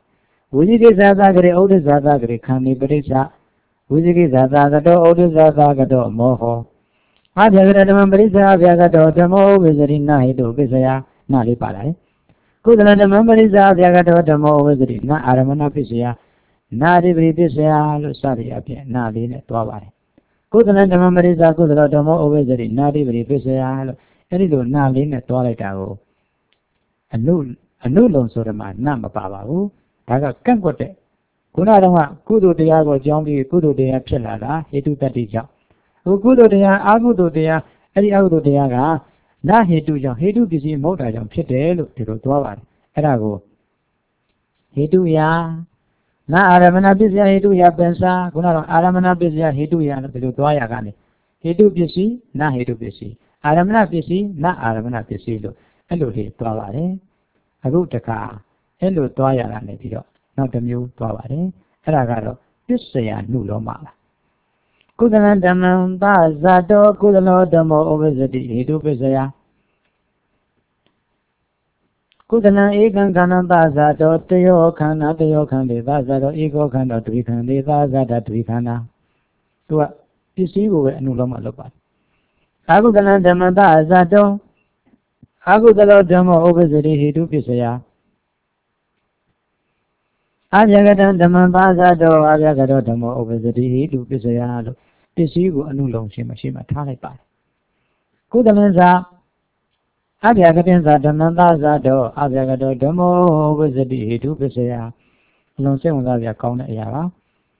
ဝိဇိကိဇာသကရေဩဒ္ဓဇာသကရေခန္ဒီပရိစ္ဆဝိဇိကိဇာသကတော့ဩဒ္ဓဇာသကတော့မောဟောအဗျာကရဓမ္မပရိစ္ဆအဗျာကတော့ဓမ္မောဝိဇရိနာဟိတုပစ္စယနာလေးပါလာတယ်ကုသလဓမ္မပရိစ္ဆအဗျာကတော့ဓမ္မောဝိဇရိနာအာရမဏပစ္စယနာရိပရိပစ္စယလို့စသည်အပြင်နာလေးနဲ့တွားပါတယ်ကုသလဓမ္မပရိစ္ဆကုသလဓမ္မောဝိဇရိနာရိပရိပစ္စယလို့အဲ့ဒီလိုနာလေးနဲ့တွားလိုက်တာကိုအနုအနုလုံဆိုတဲ့မှာနတ်မပါပါဘူးဒါကကန့်ကွက်တဲ့ခုနကတော့ကုသိုလ်တရားကိုကြောင်းပြီးကုသိုလ်တရားဖြစ်လာတာဟေတုတ္တိကြောင့်ဟိုကုသိုလ်တရားအကုသိုလ်တရားအဲ့ဒီအကုသိုလ်တရားကနာဟေတုကြောင့်ဟေတုပစ္စည်းမဟုတ်တာကြောင့်ဖြစ်တယ်လို့ဒီလိုသွားပါတယ်အဲ့ဒါကိုဟေတုယနာအာရမဏပစ္စယဟေတုယပင်စာခုနကတော့အာရမဏပစ္စယဟေတုယလို့ဒီလိုသွားရကနေဟေတုပစ္စည်းနာဟေတုပစ္စည်းအာရမဏပစ္စည်းနာအာရမဏပစ္စည်းလို့အဲ့လိုလေးသွားပါတယ်အခုတခါအဲ့လိုသွားရတာနေပြီးတော့နောက်တစ်မျိုးသွားပါတယ်အဲ့ဒါကတော့ပစ္စယနုလောမပါကုသလဓမ္မံသဇာတောကုသလောဓမ္မောဩဝိဇ္ဇတိဟေတုပစ္စယကုသလံဧကံခန္ဓာသဇာတောတယောခန္ဓာတယောခန္ဓေသဇာတောဧကောခန္ဓာဒွိခန္ဓေသဇာတဒွိခန္ဓာသူကပစ္စည်းကိုပဲအနုလောမလုပ်ပါတယ်အာကုသလံဓမ္မံသဇာတောအာကုသလောဓမ္မောဩဝိဇ္ဇတိဟေတုပစ္စယအဗျာကတံဓမ္မံပါဇာတောအဗျာကတောဓမ္မောဥပ္ပဇ္ဇတိဟိတုပစ္စယလို့ပစ္စည်းကိုအနုလုံခြင်းမရှိမှထားလိုက်ပါတယ်ကုသလံသာအဗျာကတံသာဓမ္မံပါဇာတောအဗျာကတောဓမ္မောဥပ္ပဇ္ဇတိဟိတုပစ္စယအလုံးစိတ်ဝင်စားစရာကောင်းတဲ့အရာပါ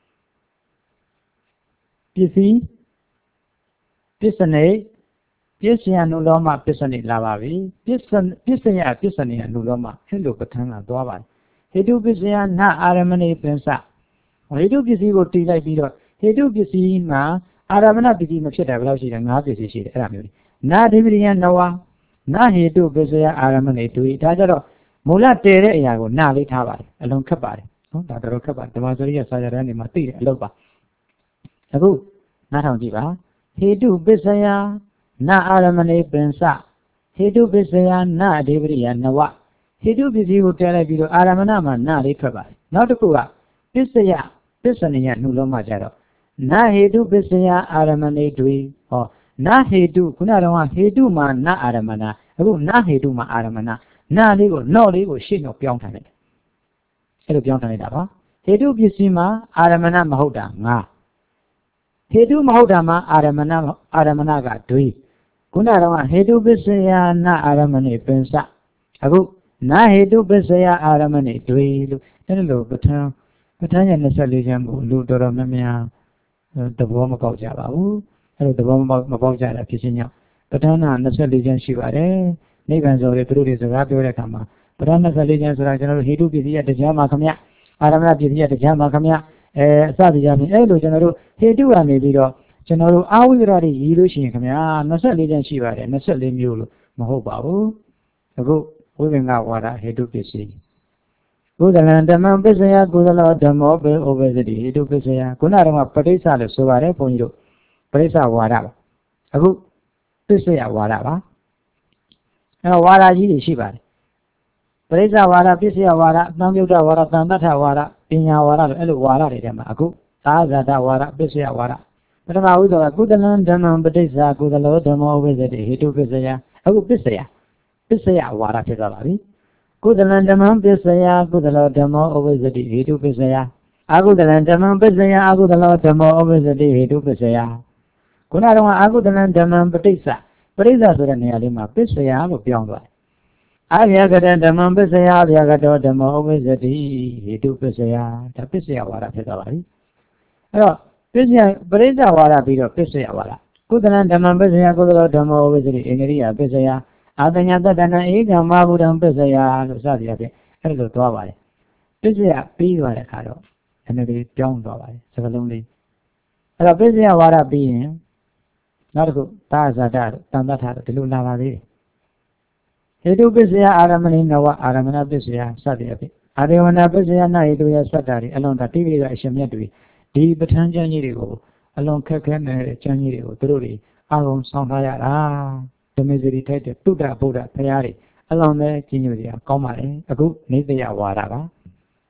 ပစ္စည်းပစ္စနေပစ္စယနုလောမပစ္စနေလာပါပြီပစ္စပစ္စယပစ္စနေနုလောမအဲ့လိုပဋ္ဌာန်းကသွားပါတယ်ဟေတုပစ္စယနာအာရမဏိပင်စဟေတုပစ္စည်းကိုတည်လိုက်ပြီးတော့ဟေတုပစ္စည်းမှာအာရမဏပစ္စည်းမဖြစ်တာဘယ်လောက်ရှိတယ်ငါးပစ္စည်းရှိတယ်အဲ့ဒါမျိုးနာဒိပရိယနဝနာဟေတုပစ္စယအာရမဏိတူဒါကြတော့မူလတည်တဲ့အရာကိုနာလေးထားပါတယ်အလုံးခက်ပါတယ်နော်ဒါတော်တော်ခက်ပါတယ်ဓမ္မစရိယစာကြရန်နေမှာသိတယ်အလုပ်ပါအခုနားထောင်ကြည့်ပါဟေတုပစ္စယနာအာရမဏိပင်စဟေတုပစ္စယနာဒိပရိယနဝဟေတုပစ္စည်းကိုတည်လိုက်ပြီးတော့အာရမဏမှာနာလေးထွက်ပါတယ်နောက်တစ်ခုကပစ္စယပစ္စနိယနှုလုံးမှာကြတော့နာဟေတုပစ္စယအာရမဏိတွေဟောနာဟေတုခုနကတော့ဟေတုမှာနာအာရမဏအခုနာဟေတုမှာအာရမဏနာလေးကိုနော့လေးကိုရှေ့တော့ပြောင်းထားလိုက်တယ်အဲ့လိုပြောင်းထားလိုက်တာပါဟေတုပစ္စည်းမှာအာရမဏမဟုတ်တာငါဟေတုမဟုတ်တာမှာအာရမဏအာရမဏကတွေခုနကတော့ဟေတုပစ္စယနာအာရမဏိပင်စအခုနာဟေတုပစ္စယအာရမဏိတွေလို့အဲ့လိုပဋ္ဌာန်းပဋ္ဌာန်းရဲ့နှစ်ဆယ့်လေးချမ်းကိုလူတော်တော်များများသဘောမပေါက်ကြပါဘူးအဲ့လိုသဘောမပေါက်မပေါက်ကြတာဖြစ်ခြင်းကြောင့်ပဋ္ဌာန်းကနှစ်ဆယ့်လေးချမ်းရှိပါတယ်နိဗ္ဗာန်ဆိုတဲ့သူတို့တွေစကားပြောတဲ့အခါမှာပဋ္ဌာန်းနှစ်ဆယ့်လေးချမ်းဆိုတာကျွန်တော်တို့ဟေတုပစ္စည်းရဲ့တရားမှာခမအာရမဏပစ္စည်းရဲ့တရားမှာခမအဲအစသည်အပြင်အဲ့လိုကျွန်တော်တို့ဟေတုကနေပြီးတော့ကျွန်တော်တို့အာဝိရတွေရည်လို့ရှိရင်ခမနှစ်ဆယ့်လေးချမ်းရှိပါတယ်နှစ်ဆယ့်လေးမျိုးလို့မဟုတ်ပါဘူးအခုဝိပင်္ဂဝါဒဟေတုပစ္စည်းကုသလံဓမ္မပစ္စယကုသလောဓမ္မောပေဥပ္ပဇ္ဇတိဟေတုပစ္စယခုနကတော့ပဋိစ္စလို့ဆိုပါတယ်ဘုန်းကြီးတို့ပဋိစ္စဝါဒပါအခုပစ္စယဝါဒပါအဲဝါဒကြီးတွေရှိပါတယ်ပဋိစ္စဝါဒပစ္စယဝါဒသံယုတ်တဝါဒသံတ္ထဝါဒပညာဝါဒလို့အဲ့လိုဝါဒတွေထဲမှာအခုသာဇာတဝါဒပစ္စယဝါဒပထမဥသောကုသလံဓမ္မပဋိစ္စကုသလောဓမ္မောဥပ္ပဇ္ဇတိဟေတုပစ္စယအခုပစ္စယပစ္စယဝါဒဖြစ်သွားပါပြီကုသလံဓမ္မပစ္စယကုသလောဓမ္မောဥပ္ပဇ္ဇတိဟေတုပစ္စယအကုသလံဓမ္မပစ္စယအကုသလောဓမ္မောဥပ္ပဇ္ဇတိဟေတုပစ္စယခုနကတော့အကုသလံဓမ္မပဋိစ္စပဋိစ္စဆိုတဲ့နေရာလေးမှာပစ္စယလို့ပြောင်းသွားတယ်အဗျာကတဓမ္မပစ္စယအဗျာကတောဓမ္မောဥပ္ပဇ္ဇတိဟေတုပစ္စယဒါပစ္စယဝါဒဖြစ်သွားပါပြီအဲ့တော့ပစ္စယပဋိစ္စဝါဒပြီးတော့ပစ္စယဝါဒကုသလံဓမ္မပစ္စယကုသလောဓမ္မောဥပ္ပဇ္ဇတိအင်္ဂရိယပစ္စယအာတညာတတနာဧကမဘုဒ္ဓံပစ္စယလို့စသည်အဖြစ်အဲ့လိုသွားပါတယ်ပစ္စယပြီးသွားတဲ့အခါတော့နည်းနည်းလေးပြောင်းသွားပါတယ်စကားလုံးလေးအဲ့တော့ပစ္စယဝါဒပြီးရင်နောက်တစ်ခုသာဇာတတန်တထဒီလိုလာပါသေးတယ်ဟေတုပစ္စယအာရမဏိနဝအာရမဏပစ္စယစသည်အဖြစ်အာရေဝဏပစ္စယနာဟေတုယသတ္တာတွေအလုံးတာတိပိကအရှင်မြတ်တွေဒီပဋ္ဌာန်းကျမ်းကြီးတွေကိုအလုံးခက်ခဲနေတဲ့ကျမ်းကြီးတွေကိုသူတို့တွေအကုန်ဆောင်ထားရတာဓမ္မစရိထိုက်တဲ့တုဒ္ဓဗုဒ္ဓဘုရားတွေအလောင်းနဲ့ကြီးညိုကြကောင်းပါလေအခုနေတယဝါဒပါ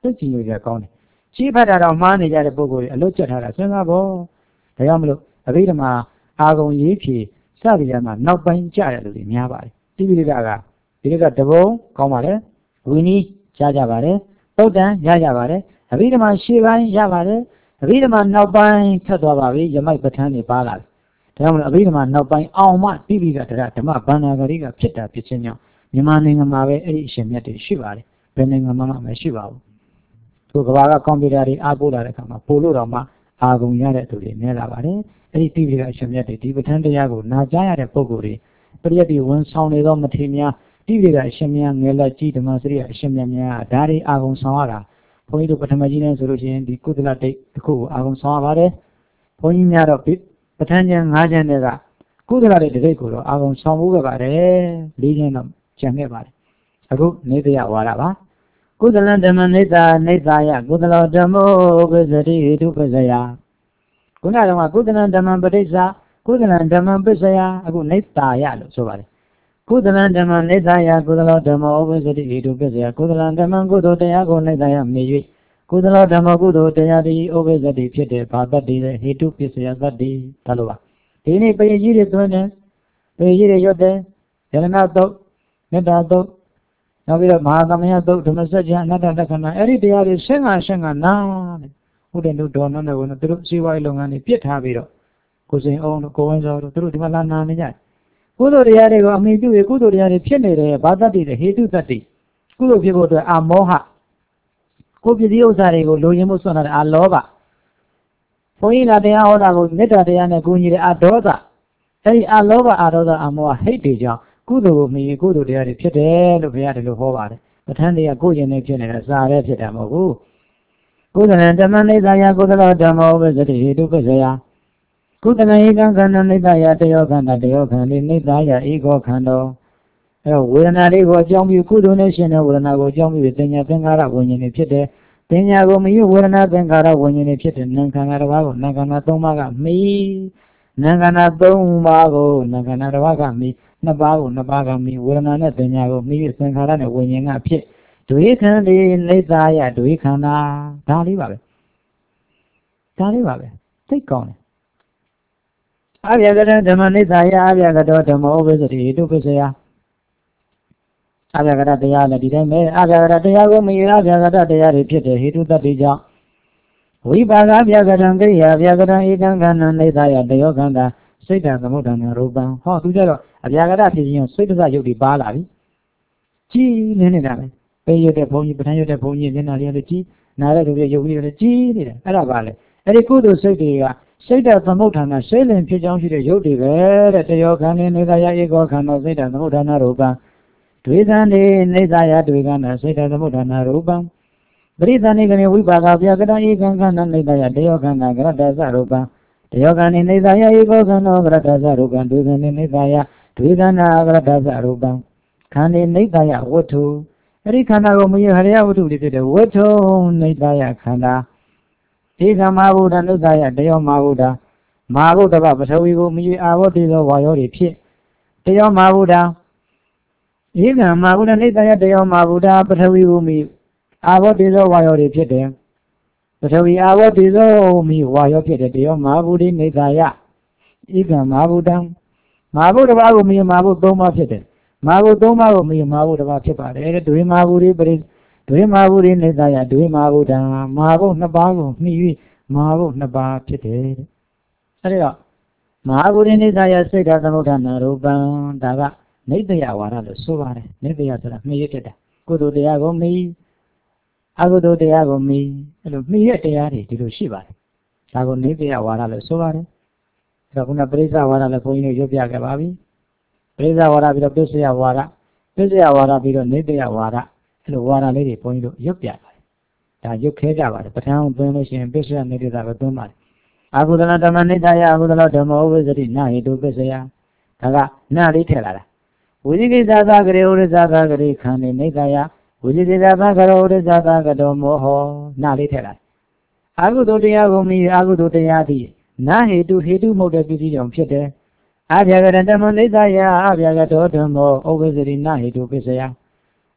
သိကြည့်ရကောင်းတယ်ကြီးဖတ်တာတော့မှားနေကြတဲ့ပုဂ္ဂိုလ်တွေအလွတ်ကျက်ထားတာစဉ်းစားဖို့ဒါကြောင့်မလို့အဘိဓမ္မာအာဂုံရေးဖြေစသည်ရမှာနောက်ပိုင်းကြရလို့များပါတယ်တိပိဋကကဒီကတဘုံကောင်းပါလေဝီနီးကြားကြပါတယ်သုတ်တန်ရကြပါတယ်အဘိဓမ္မာရှေ့ပိုင်းရပါတယ်အဘိဓမ္မာနောက်ပိုင်းထပ်သွားပါပြီယမိုက်ပဋ္ဌာန်းတွေပါလာတယ်ဒါကြောင့်မလို့အဘိဓမ္မာနောက်ပိုင်းအောင်မှတိပိဋကတရဓမ္မဗန္နာဂရိကဖြစ်တာဖြစ်ခြင်းကြောင့်မြန်မာနိုင်ငံမှာပဲအဲ့ဒီအရှင်မြတ်တွေရှိပါတယ်ဘယ်နိုင်ငံမှာမှမရှိပါဘူးသူကဘာကကွန်ပျူတာတွေအားကိုးလာတဲ့အခါမှာပို့လို့တော့မှအာဂုံရတဲ့သူတွေနည်းလာပါတယ်အဲ့ဒီတိပိဋကအရှင်မြတ်တွေဒီပဋ္ဌာန်းတရားကိုနာကြားရတဲ့ပုဂ္ဂိုလ်တွေပရိယတ်တွေဝန်ဆောင်နေသောမထေရများတိပိဋကအရှင်မြတ်ငယ်လက်ကြီးဓမ္မစရိယအရှင်မြတ်များဒါတွေအာဂုံဆောင်ရတာဘုန်းကြီးတို့ပထမကြီးနဲ့ဆိုလို့ရှိရင်ဒီကုသလတိတ်တစ်ခုကိုအာဂုံဆောင်ရပါတယ်ဘုန်းကြီးများတော့ပဋ္ဌာန်းကျမ်း၅ကျမ်းတွေကကုသလတိတ်တစ်ကိုတော့အာဂုံဆောင်ဖို့ခဲ့ပါတယ်၄ကျမ်းတော့ကျန်ခဲ့ပါတယ်အခုနေတရားဝါဒပါကုသလဓမ္မနိသနိသယကုသလောဓမ္မောပစ္စတိဟိတုပစ္စယခုနကကုသလဓမ္မပဋိစ္စကုသလဓမ္မပစ္စယအခုနိသယလို့ဆိုပါတယ်ကုသလဓမ္မနိသယကုသလောဓမ္မောပစ္စတိဟိတုပစ္စယကုသလဓမ္မကုသိုလ်တရားကိုနိသယမြည်၍ကုသလောဓမ္မကုသိုလ်တရားသည်ဩပစ္စတိဖြစ်တဲ့ဘာတတ်တည်တဲ့ဟိတုပစ္စယတတ်တည်ဒါလိုပါဒီနေ့ပေကြီးတွေသွင်းတယ်ပေကြီးတွေရွတ်တယ်ယရဏတုတ်မေတ္တာတုတ်နောက်ပြီးတော့မဟာသမယတုတ်ဓမ္မစကြာအနတ္တလက္ခဏာအဲ့ဒီတရားတွေရှင်းငါရှင်းငါနာတယ်ဥဒ္ဒတုဒေါနနဲ့ဝင်သူတို့စီဝါရေးလုပ်ငန်းတွေပြစ်ထားပြီးတော့ကိုစိန်အောင်တို့ကိုဝင်းစောတို့သူတို့ဒီမှာလာနာနေကြတယ်ကုသိုလ်တရားတွေကိုအမိပြုပြီးကုသိုလ်တရားတွေဖြစ်နေတယ်ဘာတတ်တည်တဲ့ဟေတုတတ်တည်ကုသိုလ်ဖြစ်ဖို့အတွက်အာမောဟကိုပစ္စည်းဥစ္စာတွေကိုလိုချင်မှုစွန့်ထားတဲ့အာလောဘဘုန်းကြီးကတရားဟောတာကိုမေတ္တာတရားနဲ့ကူညီတဲ့အာဒေါသအဲဒီအာလောဘအာဒေါသအာမောဟဟိတ်တွေကြောင့်ကုသိုလ်ကိုမြည်ကုသိုလ်တရားတွေဖြစ်တယ်လို့ဘုရားဒီလိုဟောပါတယ်ပဋ္ဌာန်းတရားကိုယ်ကျင်နေဖြစ်နေတဲ့စာရဲဖြစ်တာမဟုတ်ဘူးကုသလဓမ္မနိသယကုသလောဓမ္မောပစ္စတိဟိတုပစ္စယကုသလဧကံခန္ဓာနိသယတယောခန္ဓာတယောခန္ဓာနိသယဧကောခန္ဓာအဲတော့ဝေဒနာလေးကိုအကြောင်းပြုကုသိုလ်နဲ့ရှင်တဲ့ဝေဒနာကိုအကြောင်းပြုသင်ညာသင်္ခါရဝิญဉ်တွေဖြစ်တယ်သင်ညာကိုမယူဝေဒနာသင်္ခါရဝิญဉ်တွေဖြစ်တယ်နာခန္ဓာတစ်ပါးကိုနာခန္ဓာသုံးပါးကမိနာခန္ဓာသုံးပါးကိုနာခန္ဓာတစ်ပါးကမိနှစ်ပါးကိုနှစ်ပါးကမိဝေဒနာနဲ့သင်ညာကိုမိသင်္ခါရနဲ့ဝิญဉ်ကဖြစ်ဒွေခန္ဓာနိသယဒွေခန္ဓာဒါလေးပါပဲဒါလေးပါပဲသိကောင်းတယ်အဗျာကတဓမ္မနိသယအဗျာကတောဓမ္မောပစ္စတိဟိတုပစ္စယအဗျာကတတရားလည်းဒီတိုင်းပဲအဗျာကတတရားကိုမရအဗျာကတတရားတွေဖြစ်တဲ့ဟိတုတ္တိကြောင့်ဝိပါကအဗျာကတံကိရိယာအဗျာကတံဧကံခန္ဓာနိသယတယောခန္ဓာစိတ်တသမုဒ္ဒနာရူပံဟောသူကြတော့အဗျာကတဖြစ်ခြင်းစိတ်တစရုပ်တွေပါလာပြီကြီးနေနေတာပဲပေရတဲ့ဘုံကြီးပဋ္ဌာန်းရတဲ့ဘုံကြီးမျက်နှာလေးလည်းကြီးနားတဲ့လူတွေရုပ်ကြီးလည်းကြီးနေတယ်အဲ့ဒါပါလေအဲ့ဒီကုသိုလ်စိတ်တွေကစိတ်တသမုဒ္ဒနာစိတ်လင်ဖြစ်ကြောင်းရှိတဲ့ရုပ်တွေပဲတဲ့တယောခန္ဓာနိသယဧကောခန္ဓာစိတ်တသမုဒ္ဒနာရူပံဒွေသံနေနိသယဒွေခန္ဓာစိတ်တသမုဒ္ဒနာရူပံပရိသဏိကနေဝိပါကဗျာကတံဧကံခန္ဓာနိသယတယောခန္ဓာကရတ္တသရူပံတယောခန္ဓာနိသယဧကောခန္ဓာကရတ္တသရူပံဒွေခန္ဓာနိသယဒွေခန္ဓာကရတ္တသရူပံခန္ဓာနိသယဝတ္ထုအဲ့ဒီခန္ဓာကိုမရဟရယဝတ္ထုလေးဖြစ်တဲ့ဝတ္ထုနိသယခန္ဓာဧကမဘုဒ္ဓနိသယတယောမဘုဒ္ဓမဟာဘုဒ္ဓပထဝီကိုမရအာဝတ္တိသောဝါယောတွေဖြစ်တယောမဘုဒ္ဓဧကမဘုဒ္ဓနိသယတယောမဘုဒ္ဓပထဝီကိုမရအာဝတ္တိသောဝါယောတွေဖြစ်တယ်ပထဝီအာဝတ္တိသောမရဝါယောဖြစ်တယ်တယောမဘုဒ္ဓနိသယဧကမဘုဒ္ဓမဟာဘုဒ္ဓဘာကိုမရမဟာဘုဒ္ဓသုံးပါးဖြစ်တယ်မဟာဘုဒ္ဓသုံးပါးကိုမရမဟာဘုဒ္ဓဘာဖြစ်ပါတယ်တဲ့ဒွေမဟာဘုဒ္ဓပရိဒွေမဟာဘုဒ္ဓနိသယဒွေမဟာဘုဒ္ဓမဟာဘုဒ္ဓနှစ်ပါးကိုမှီ၍မဟာဘုဒ္ဓနှစ်ပါးဖြစ်တယ်တဲ့အဲဒီတော့မဟာဘုဒ္ဓနိသယစိတ်ဓာသမုဒ္ဒနာရူပံဒါကနိတယဝါဒလို့ဆိုပါတယ်နိတယဆိုတာမှီရဖြစ်တာကုသိုလ်တရားကိုမှီအကုသိုလ်တရားကိုမှီအဲ့လိုမှီရတရားတွေဒီလိုရှိပါတယ်ဒါကိုနိတယဝါဒလို့ဆိုပါတယ်အဲ့တော့ခုနပရိစ္ဆဝါဒလည်းဘုန်းကြီးတို့ရွတ်ပြခဲ့ပါပြီပရိစ္ဆဝါဒပြီးတော့ပစ္စယဝါဒပစ္စယဝါဒပြီးတော့နိတယဝါဒအဲ့လိုဝါဒလေးတွေဘုန်းကြီးတို့ရွတ်ပြပါတယ်ဒါရွတ်ခဲကြပါတယ်ပဋ္ဌာန်းကိုသွင်းလို့ရှိရင်ပစ္စယနိတယပဲသွင်းပါတယ်အကုသလဓမ္မနိတယအကုသလဓမ္မောဝိသတိနာဟိတုပစ္စယဒါကနာလေးထည့်လာတာဝိဇိကိသသာကရေဥရဇသာကရေခန္ဓေနိတယဝိဇိကိသသာကရောဥရဇသာကတောမောဟောနာလေးထည့်လာအကုသိုလ်တရားကိုမြည်အကုသိုလ်တရားသည်နာဟိတုဟိတုမဟုတ်တဲ့ပစ္စည်းကြောင့်ဖြစ်တယ်အဗျာကရဓမ္မနိတယအဗျာကတောဓမ္မောဥပ္ပဇ္ဇရိနာဟိတုပစ္စယ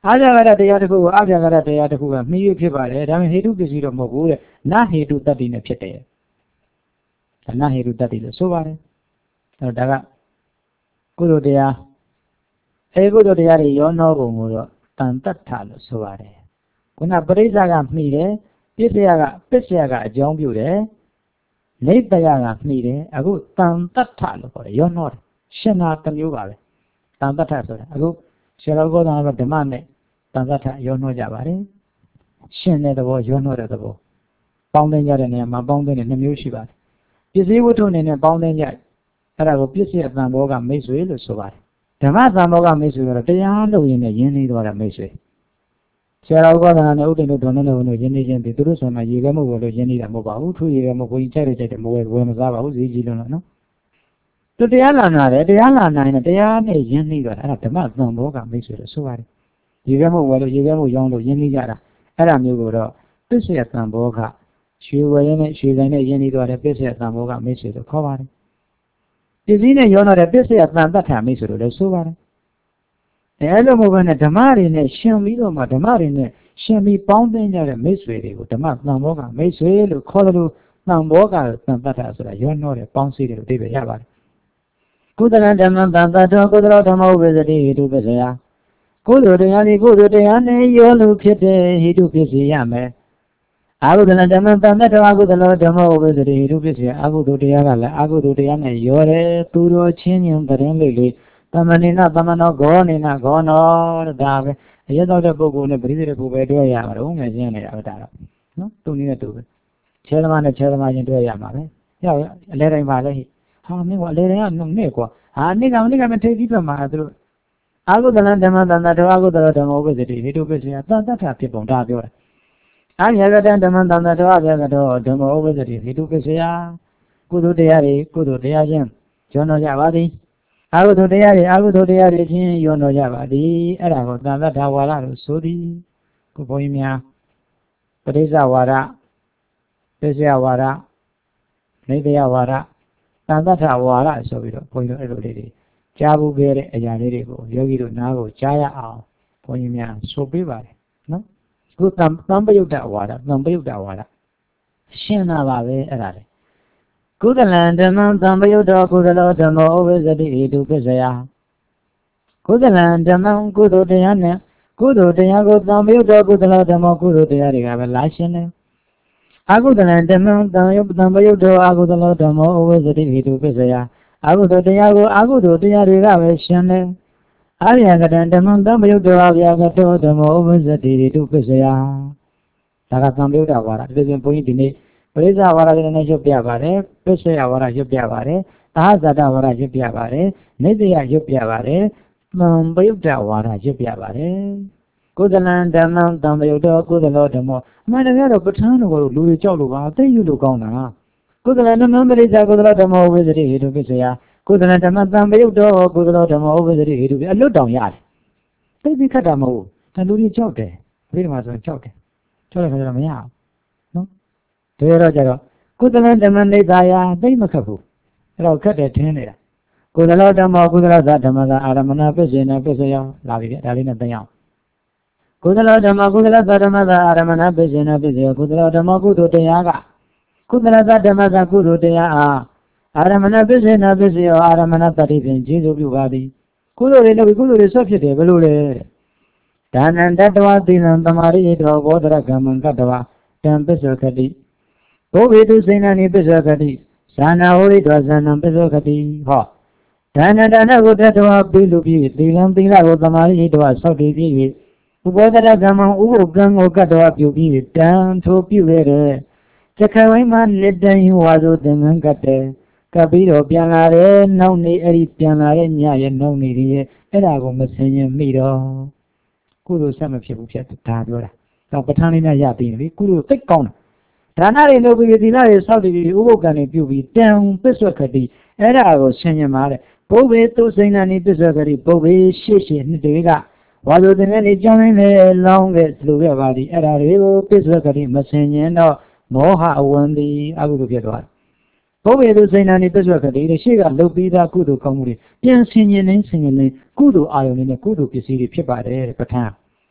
အာဇာဂရတရားတစ်ခုကိုအာဇာဂရတရားတစ်ခုကမှီ၍ဖြစ်ပါတယ်ဒါပေမဲ့ဟေတုပစ္စည်းတော့မဟုတ်ဘူးတဲ့နာဟေတုတတ္တိနဲ့ဖြစ်တယ်ဒါနာဟေတုတတ္တိလို့ဆိုပါတယ်အဲ့တော့ဒါကကုသိုလ်တရားအဲကုသိုလ်တရားတွေရောနှောပုံကိုတော့တန်တ္ထလို့ဆိုပါတယ်ခုနပရိစ္ဆာကမှီတယ်ပစ္စယကပစ္စယကအကြောင်းပြုတယ်နေတယကမှီတယ်အခုတန်တ္ထလို့ခေါ်တယ်ရောနှောတယ်ရှင်နာတစ်မျိုးပါပဲတန်တ္ထဆိုတာအခုရှင်တော်ဘောဓနာကဓမ္မနဲ့တန်တ္ထရောနှောကြပါတယ်ရှင်တဲ့သဘောရောနှောတဲ့သဘောပေါင်းသိကြတဲ့နေရာမှာပေါင်းသိတဲ့နှမျိုးရှိပါတယ်ပစ္စည်းဝတ္ထုအနေနဲ့ပေါင်းသိကြအဲ့ဒါကိုပစ္စည်းအတန်ဘောကမိတ်ဆွေလို့ဆိုပါတယ်ဓမ္မသံဘောကမိတ်ဆွေကတော့တရားလို့ရင်းနဲ့ယဉ်နေသွားတာမိတ်ဆွေဆရာတော်ဘောဓနာနဲ့ဥဒ္ဒိတို့ဒေါနတို့တို့ယဉ်နေခြင်းဒီသူတို့ဆိုမှရေခဲမှုကိုလို့ယဉ်နေတာမဟုတ်ပါဘူးသူရေခဲမှုကိုကြီးကြိုက်တဲ့ကြိုက်တဲ့မဝယ်ဝယ်မစားပါဘူးဈေးကြီးလို့နော်သူတရားလာနာတယ်တရားလာနိုင်တယ်တရားနဲ့ယဉ်နေတော့အဲ့ဒါဓမ္မသံဘောကမိတ်ဆွေလို့ဆိုပါတယ်ရေခဲမှုဝယ်လို့ရေခဲမှုရောင်းလို့ယဉ်နေကြတာအဲ့ဒါမျိုးကိုတော့ပစ္စယသံဘောကရွှေဝယ်ရင်းနဲ့ရွှေဆိုင်နဲ့ယဉ်နေတော့တဲ့ပစ္စယသံဘောကမိတ်ဆွေလို့ခေါ်ပါတယ်ပစ္စည်းနဲ့ရောတော့တဲ့ပစ္စယသံတ္ထမိတ်ဆွေလို့လည်းဆိုပါတယ်အဲလိုမဟုတ်ဘဲနဲ့ဓမ္မတွေနဲ့ရှင်ပြီးတော့မှဓမ္မတွေနဲ့ရှင်ပြီးပေါင်းသိကြတဲ့မိတ်ဆွေတွေကိုဓမ္မသံဘောကမိတ်ဆွေလို့ခေါ်တယ်လို့သံဘောကသံတ္ထဆိုတာရောနှောတဲ့ပေါင်းစည်းတယ်လို့အဓိပ္ပာယ်ရပါတယ်ကုသလဓမ္မသံတ္တကုသလဓမ္မဥပ္ပဇ္ဇတိဟိတုပစ္စယကုသိုလ်တရားဒီကုသိုလ်တရားနဲ့ရောလို့ဖြစ်တဲ့ဟိတုပစ္စည်းရမယ်အာဟုဒလဓမ္မသံတ္တအာဟုဒလဓမ္မဥပ္ပဇ္ဇတိဟိတုပစ္စယအာဟုဒတရားကလည်းအာဟုဒတရားနဲ့ရောတယ်သူတော်ချင်းချင်းတရင်လေးလေးသမဏိနသမနောဂောနိနဂောနောဒါပဲအရသောတဲ့ပုဂ္ဂိုလ်နဲ့ပရိသေပုဂ္ဂိုလ်ပဲတွေ့ရမှာတော့ငယ်ချင်းနေတာပဲဒါတော့နော်သူနည်းနဲ့သူပဲခြေသမားနဲ့ခြေသမားချင်းတွေ့ရမှာပဲရောက်အလဲတိုင်းပါလေဟာမင်းကအလဲတိုင်းကနဲ့ကွာဟာနေ့ကနေ့ကမထိပ်ပြီးပြမှာသူတို့အာဟုဒလဓမ္မသံတ္တအာဟုဒလဓမ္မဥပ္ပဇ္ဇတိဟိတုပစ္စယသံတ္တဖြစ်ပုံဒါပြောတယ်အာမြဂတံဓမ္မသံတ္တအာမြဂတောဓမ္မဥပ္ပဇ္ဇတိဟိတုပစ္စယကုသိုလ်တရားတွေကုသိုလ်တရားချင်းကျော်တော်ကြပါသည်အာဟုဒတရားတွေအာဟုဒတရားတွေချင်းရောတော်ကြပါသည်အဲ့ဒါကိုသံတ္တဝါဒလို့ဆိုသည်ခုဘုန်းကြီးများပရိစ္ဆဝါဒပစ္စယဝါဒနေတယဝါဒသံတ္တဝါဒဆိုပြီးတော့ဘုန်းကြီးတို့အဲ့လိုလေးတွေကြားဘူးခဲ့တဲ့အရာလေးတွေကိုယောဂီတို့နားကိုကြားရအောင်ဘုန်းကြီးများဆိုပေးပါတယ်နော်ခုသံသံပယုတ်တဝါဒသံပယုတ်တဝါဒရှင်းတာပါပဲအဲ့ဒါလေကုသလံဓမ္မသံပယုတ်တော်ကုသလောဓမ္မောဥပ္ပဇ္ဇတိဟိတုပစ္စယကုသလံဓမ္မကုသိုလ်တရားနဲ့ကုသိုလ်တရားကိုသံပယုတ်တော်ကုသလောဓမ္မောကုသိုလ်တရားတွေကပဲလာရှင်းတယ်အကုသလံဓမ္မသံယုတ်သံပယုတ်တော်အကုသလောဓမ္မောဥပ္ပဇ္ဇတိဟိတုပစ္စယအကုသိုလ်တရားကိုအကုသိုလ်တရားတွေကပဲရှင်းတယ်အာရယကတံဓမ္မသံပယုတ်တော်အဗျာကတောဓမ္မောဥပ္ပဇ္ဇတိဟိတုပစ္စယဒါကသံပယုတ်တော်ဝါဒဒီလိုဆိုဘုန်းကြီးဒီနေ့ပရိစ္ဆဝါဒလည်းနဲ့ရွတ်ပြပါတယ်ပစ္စယဝါဒရွတ်ပြပါတယ်သာဟဇာတဝါဒရွတ်ပြပါတယ်နိတယရွတ်ပြပါတယ်သံပယုတ်တဝါဒရွတ်ပြပါတယ်ကုသလံဓမ္မသံပယုတ်တော်ကုသလောဓမ္မောအမှန်တကယ်တော့ပဋ္ဌာန်းတော်ကိုလူတွေကြောက်လို့ပါသိယူလို့ကောင်းတာကုသလံဓမ္မပရိစ္ဆကုသလောဓမ္မောဥပ္ပဇ္ဇတိဟိတုပစ္စယကုသလံဓမ္မသံပယုတ်တော်ကုသလောဓမ္မောဥပ္ပဇ္ဇတိဟိတုအလွတ်တောင်ရတယ်သိပြီးခတ်တာမဟုတ်ဘူးဒါလူတွေကြောက်တယ်ဒီမှာဆိုရင်ကြောက်တယ်ကြောက်တဲ့ခါကျတော့မရဘူးနော်ဒါရတော့ကြတော့ကုသလဓမ္မနိသာယသိမခတ်ဘူးအဲ့တော့ခတ်တယ်ထင်းနေတာကုသလောဓမ္မောကုသလောသဓမ္မသာအာရမဏပစ္စေနပစ္စယောလာပြီဒါလေးနဲ့သိအောင်ကုသလောဓမ္မကုသလောသဓမ္မသာအာရမဏပစ္စေနပစ္စယောကုသလောဓမ္မကုသိုလ်တရားကကုသလောသဓမ္မသာကုသိုလ်တရားအားအာရမဏပစ္စေနပစ္စယောအာရမဏတတိဖြင့်ကျေစုပြုပါသည်ကုသိုလ်တွေလုပ်ပြီးကုသိုလ်တွေဆွတ်ဖြစ်တယ်ဘယ်လိုလဲဒါနံတတ္တဝသီလံသမာရိတောဘောဓရကမ္မံကတ္တဝတံပစ္စောခတိဘုဗ္ဗေတုစိဏ္ဏနိပစ္စောခတိဇာနာဟောရိတောဇာနံပစ္စောခတိဟောဒါနဒါနကိုတတ္တဝပိလူပြီးသီလံသီလကိုသမာရိတောဆောက်တည်ပြီးဥဘောဓရကမ္မံဥပုကံကိုကတ္တဝပြုပြီးတံထိုပြုရတဲ့စခဝိမှလက်တန်ဝါဆိုသင်္ကန်းကတ်တယ်ကပ်ပြီးတော့ပြန်လာတယ်နောက်နေအဲ့ဒီပြန်လာတဲ့ညရဲ့နောက်နေရဲ့အဲ့ဒါကိုမစင်ရင်မိတော့ကုသိုလ်ဆက်မဖြစ်ဘူးဖြစ်ဒါပြောတာတော့ပဋ္ဌာန်းလေးနဲ့ရပြီးပြီကုသိုလ်သိကောင်းတာဒါနတွေလုပ်ပြီးသီလတွေစောင့်တည်ပြီးဥပုကံတွေပြုပြီးတံပစ္စောခတိအဲ့ဒါကိုဆင်ញင်ပါတဲ့ဘုဗ္ဗေတုစိဏ္ဏနိပစ္စောခတိဘုဗ္ဗေရှေ့ရှေ့နှစ်တွေကဝါဆိုတဲ့နေကြောင်းရင်းနဲ့လောင်းတဲ့လူရပါသည်အဲ့ဒါတွေကိုပစ္စောခတိမဆင်ញင်တော့မောဟအဝန္တိအကုသိုလ်ဖြစ်သွားတယ်ဘုဗ္ဗေတုစိဏ္ဏနိပစ္စောခတိရှေ့ကလုပ်ပြီးသားကုသိုလ်ကောင်းမှုတွေပြန်ဆင်ញင်နေဆင်ញင်နေကုသိုလ်အာယုန်နဲ့ကုသိုလ်ပစ္စည်းတွေဖြစ်ပါတယ်ပဋ္ဌာန်း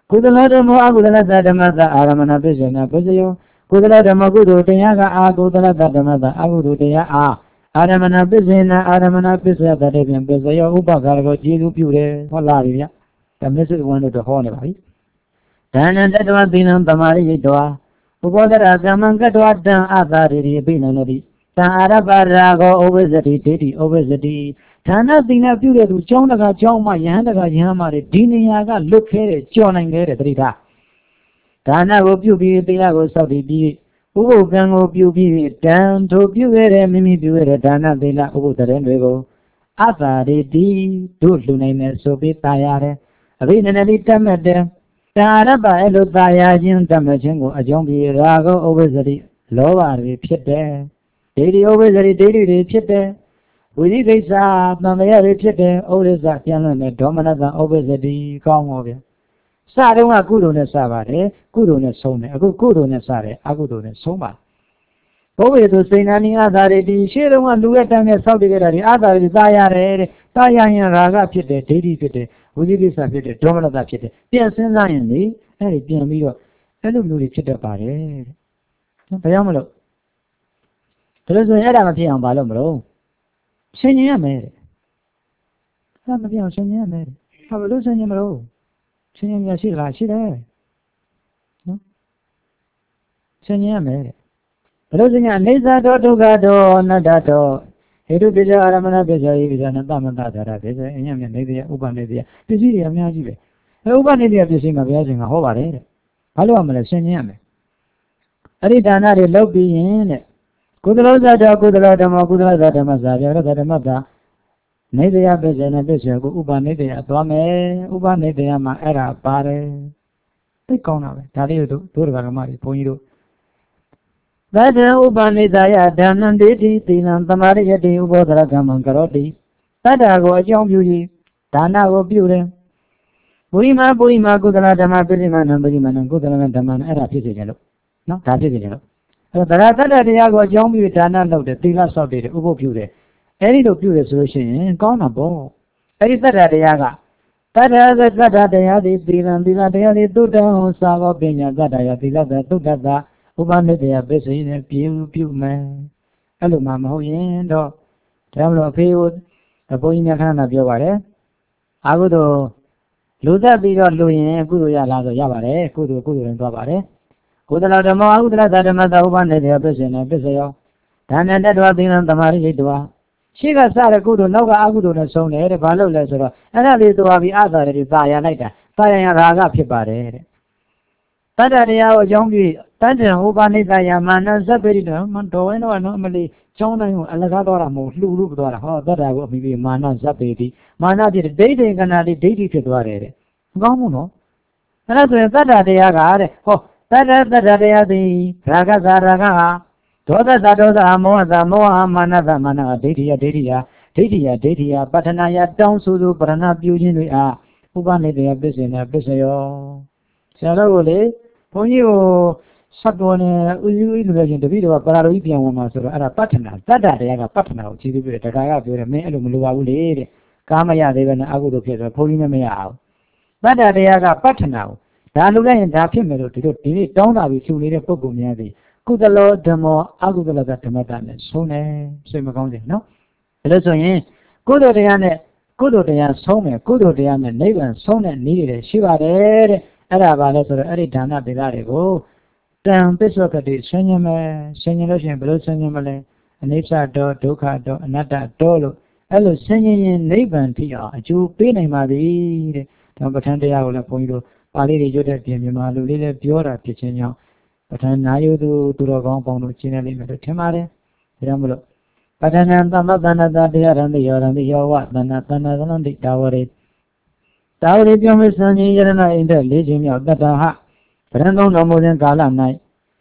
Kudala Dhammo Agudala Dhamata Aramana Pishana Pusayo, Kudala Dhamma Gudu Tayaka Agudala Dhamata Agudu Taya A. Aramana Pishana Aramana Pisha Tadavian Pusayo, Upakargo, Jilu Pure, Holaria. The message wanted to hold it. Then and that was been on the Maridua. Ubodara Gamangatwa Dan Azari Binanadi. Tarabarago obesity, titty, obesity. Tana Dina Pure to Jonaga Joma Yandaga Yamari, Diniaga, look here, John and get it. Tana will you be Bilago Saudi be. Ugo Gango you be down to Pure, Mimi Pure, Tana Dina Ugo. Azari D, do name so be tired. Rinanelli Tamade. Taraba Elo Tayajin Tamachingo, a Jombi Rago obesity. Lower repeat there. Daily obesity, daily repeat there. We did a Mamma repeat there, always that young and dominant obesity, come over. Sarah, good on a Savare, good on a sone, a good good on a Sare, a good on a soma. Over to say any other, she don't want to get them a Saudi other is Daya, Daya Raga Pit, daily pit, we did a pit, dominant pit. Yes, and Lion, and it being me. I don't know if it's a party. Payamolo. There is a head of a piano balloon. Senior made. I'm a piano senior made. Have a listen, you know. Senior, she like she there. Senior made. Losing a laser to Gado, Nadato. He do be a Ramana Beja, and a Bamada, and maybe Ubanedia. Busy, I'm not even. Ubanedia is a vision a whole day. Hello, I'm a senior. I did another lobby in it. Kudala Kudala Dama Kudala Damaza, Damada. Maybe I bet in a vision, Ubanedia, Dame, Ubanedia, Era, Pare. They come out. Tadi do, Turgamari, Poido. That Ubanidaya, Danan Diti, Tinan, Tamaria, Ubodra Gamankaroti. That I go a young beauty. Tana go beauty. Burima, Burima, Kudala Dama, Biriman, and Biriman, and Kudala Daman, Era Physical. No, that is it. The Rata Diago, young beauty, Tana, the Tila Saudi, Ubo beauty. Any do beauty solution, gone a ball. That is the Diaga. That has a Gata, they are the Tilan, Tila, they are the Tuta, Sava, Pina, Gata, Tila, the Tuta. Ubanedia busy in a pew, pew man. Hello, Mamma, and oh, travel of field, a boy in a kind of your I would do Luda be got Louis, Guya Lado Yavare, Kudu, Kudu, and Babare. Good lot of more, good lot of mother Ubanedia busy in a busy. Then and that was in the Maridua. She got Sarah Kudu, Nova Agudu, and so near the Palo Lesser, and I leave to have the other Fire later, Fire Raga Pipare. Tadaria or Jongi, Tadan Ubanita Yamana Zabirida, Manto, and normally Chona Alagadora, Lulu, that I will be Mana Zabidi. Mana did dating and I did dating to Dware. Gomuno. And that's when Tadaria, oh, Tadaria the Ragaza Raga, Toda Zadoza Moa, Moa, Mana, Mana, Dadia, Dadia, Dadia, Dadia, Batanaya, down Sudu, Barana, Beauty, ah, Ubanita business, business. Salole. For you, Satone, you in the video of Parabian Master at a partner, that I have a partner, Chili, the Gaga, the Melua lady, Kamaya, they were Agudo, Polimea. That I have a partner. Daluga and Dakim to do it, don't have you need a Pogumia. Good the Lord, the more Agudala that Matan, Sone, Semacondi, no? Listen, good or the Anne, good or the Anne, Sone, good or the Anne, neighbor, Sone needed, Shiva there. Arabala or Aritana de Larego, Tam Pesocati, Sename, Senation, Blue Senamale, and Nipsa do, Doka do, Nata Dolo, Elo Senin, Naban Tia, Jew Pina Mari, Tambatandia or Lapondo, Pali Joda Pimalu, Lila Piora Pichino, but I now do to the compound China limited Timare, Ramulo. But I am the Madana that they are on the Yor and the Yawa, the Natana than the Tower. Tauri Pium is an Yerana in the Legion of Dataha, Brandon no more than Gala night.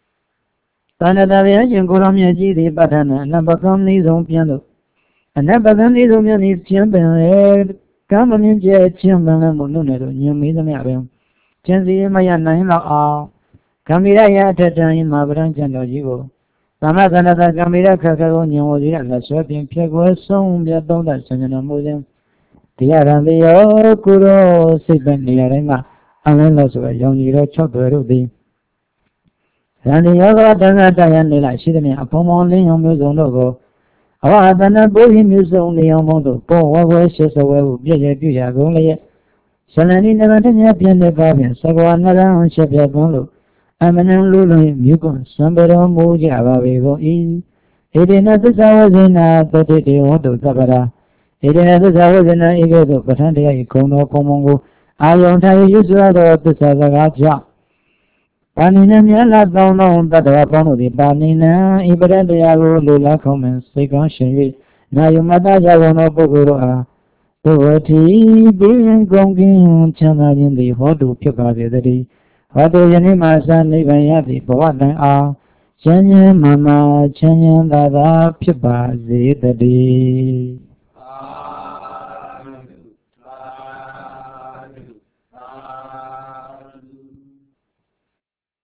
Tanadaria and Goramia the Batana, number companies on piano. And never then is on your champion, come on in jet, champion, and Monuno, you meet the Mariam. Chancy Mayana in law, Camilla at a time, my branch and Ojigo. Samazana Camilla Cacaron, you was here, the sweating pig was soon, the donuts and a museum. The Arabia Kuro Siben Yarema, အလင်းလို့ဆိုရရောင်ကြီးတော့၆သွယ်တို့သည်ရန်ဒီယောဂတက္ကတရားနေလာရှိသည်မြအဖုံဖုံလင်းယုံမျိုးစုံတို့ကိုအဝအတနာပုရိမျိုးစုံနေအောင်မုံတို့ပေါ်ဝဝဲရှိစဝဲဟုပြည့်ရပြည့်ရကုန်လျက်ဇလန်ဒီနဗတမြပြည့်နေပါဖြင့်သကွာနရံရှိပြသွန်းလို့အမနံလူလုံးမြုကွန်စံပရောမူကြပါပေကုန်၏ဧတေနသစ္စာဝဇိနာတတိတေဝတုသဗ္ဗရာဧတေနသစ္စာဝဇိနာဧကဲ့သို့ပဋ္ဌာန်းတရား၏ခုံတော်ဖုံဖုံကိုအာယုံထား၍ရွစွာသောသစ္စာစကားကြောင့်ပါဏိနမြတ်လာသောင်းသောတတ္တဝါပေါင်းတို့သည်ပါဏိနံဤပရတရားကိုလူလာခုံးမစိတ်ကောင်းရှင်၍နာယုမတကြကုန်သောပုဂ္ဂိုလ်တို့အားသို့ဝတိပိရင်ကုန်ကင်းချမ်းသာခြင်းသည်ဟောတုဖြစ်ပါစေတည်းဟောတုယနေ့မှစနိဗ္ဗာန်ရသည့်ဘဝတန်အောင်ချမ်းချမ်းမာမာချမ်းချမ်းသာသာဖြစ်ပါစေတည်း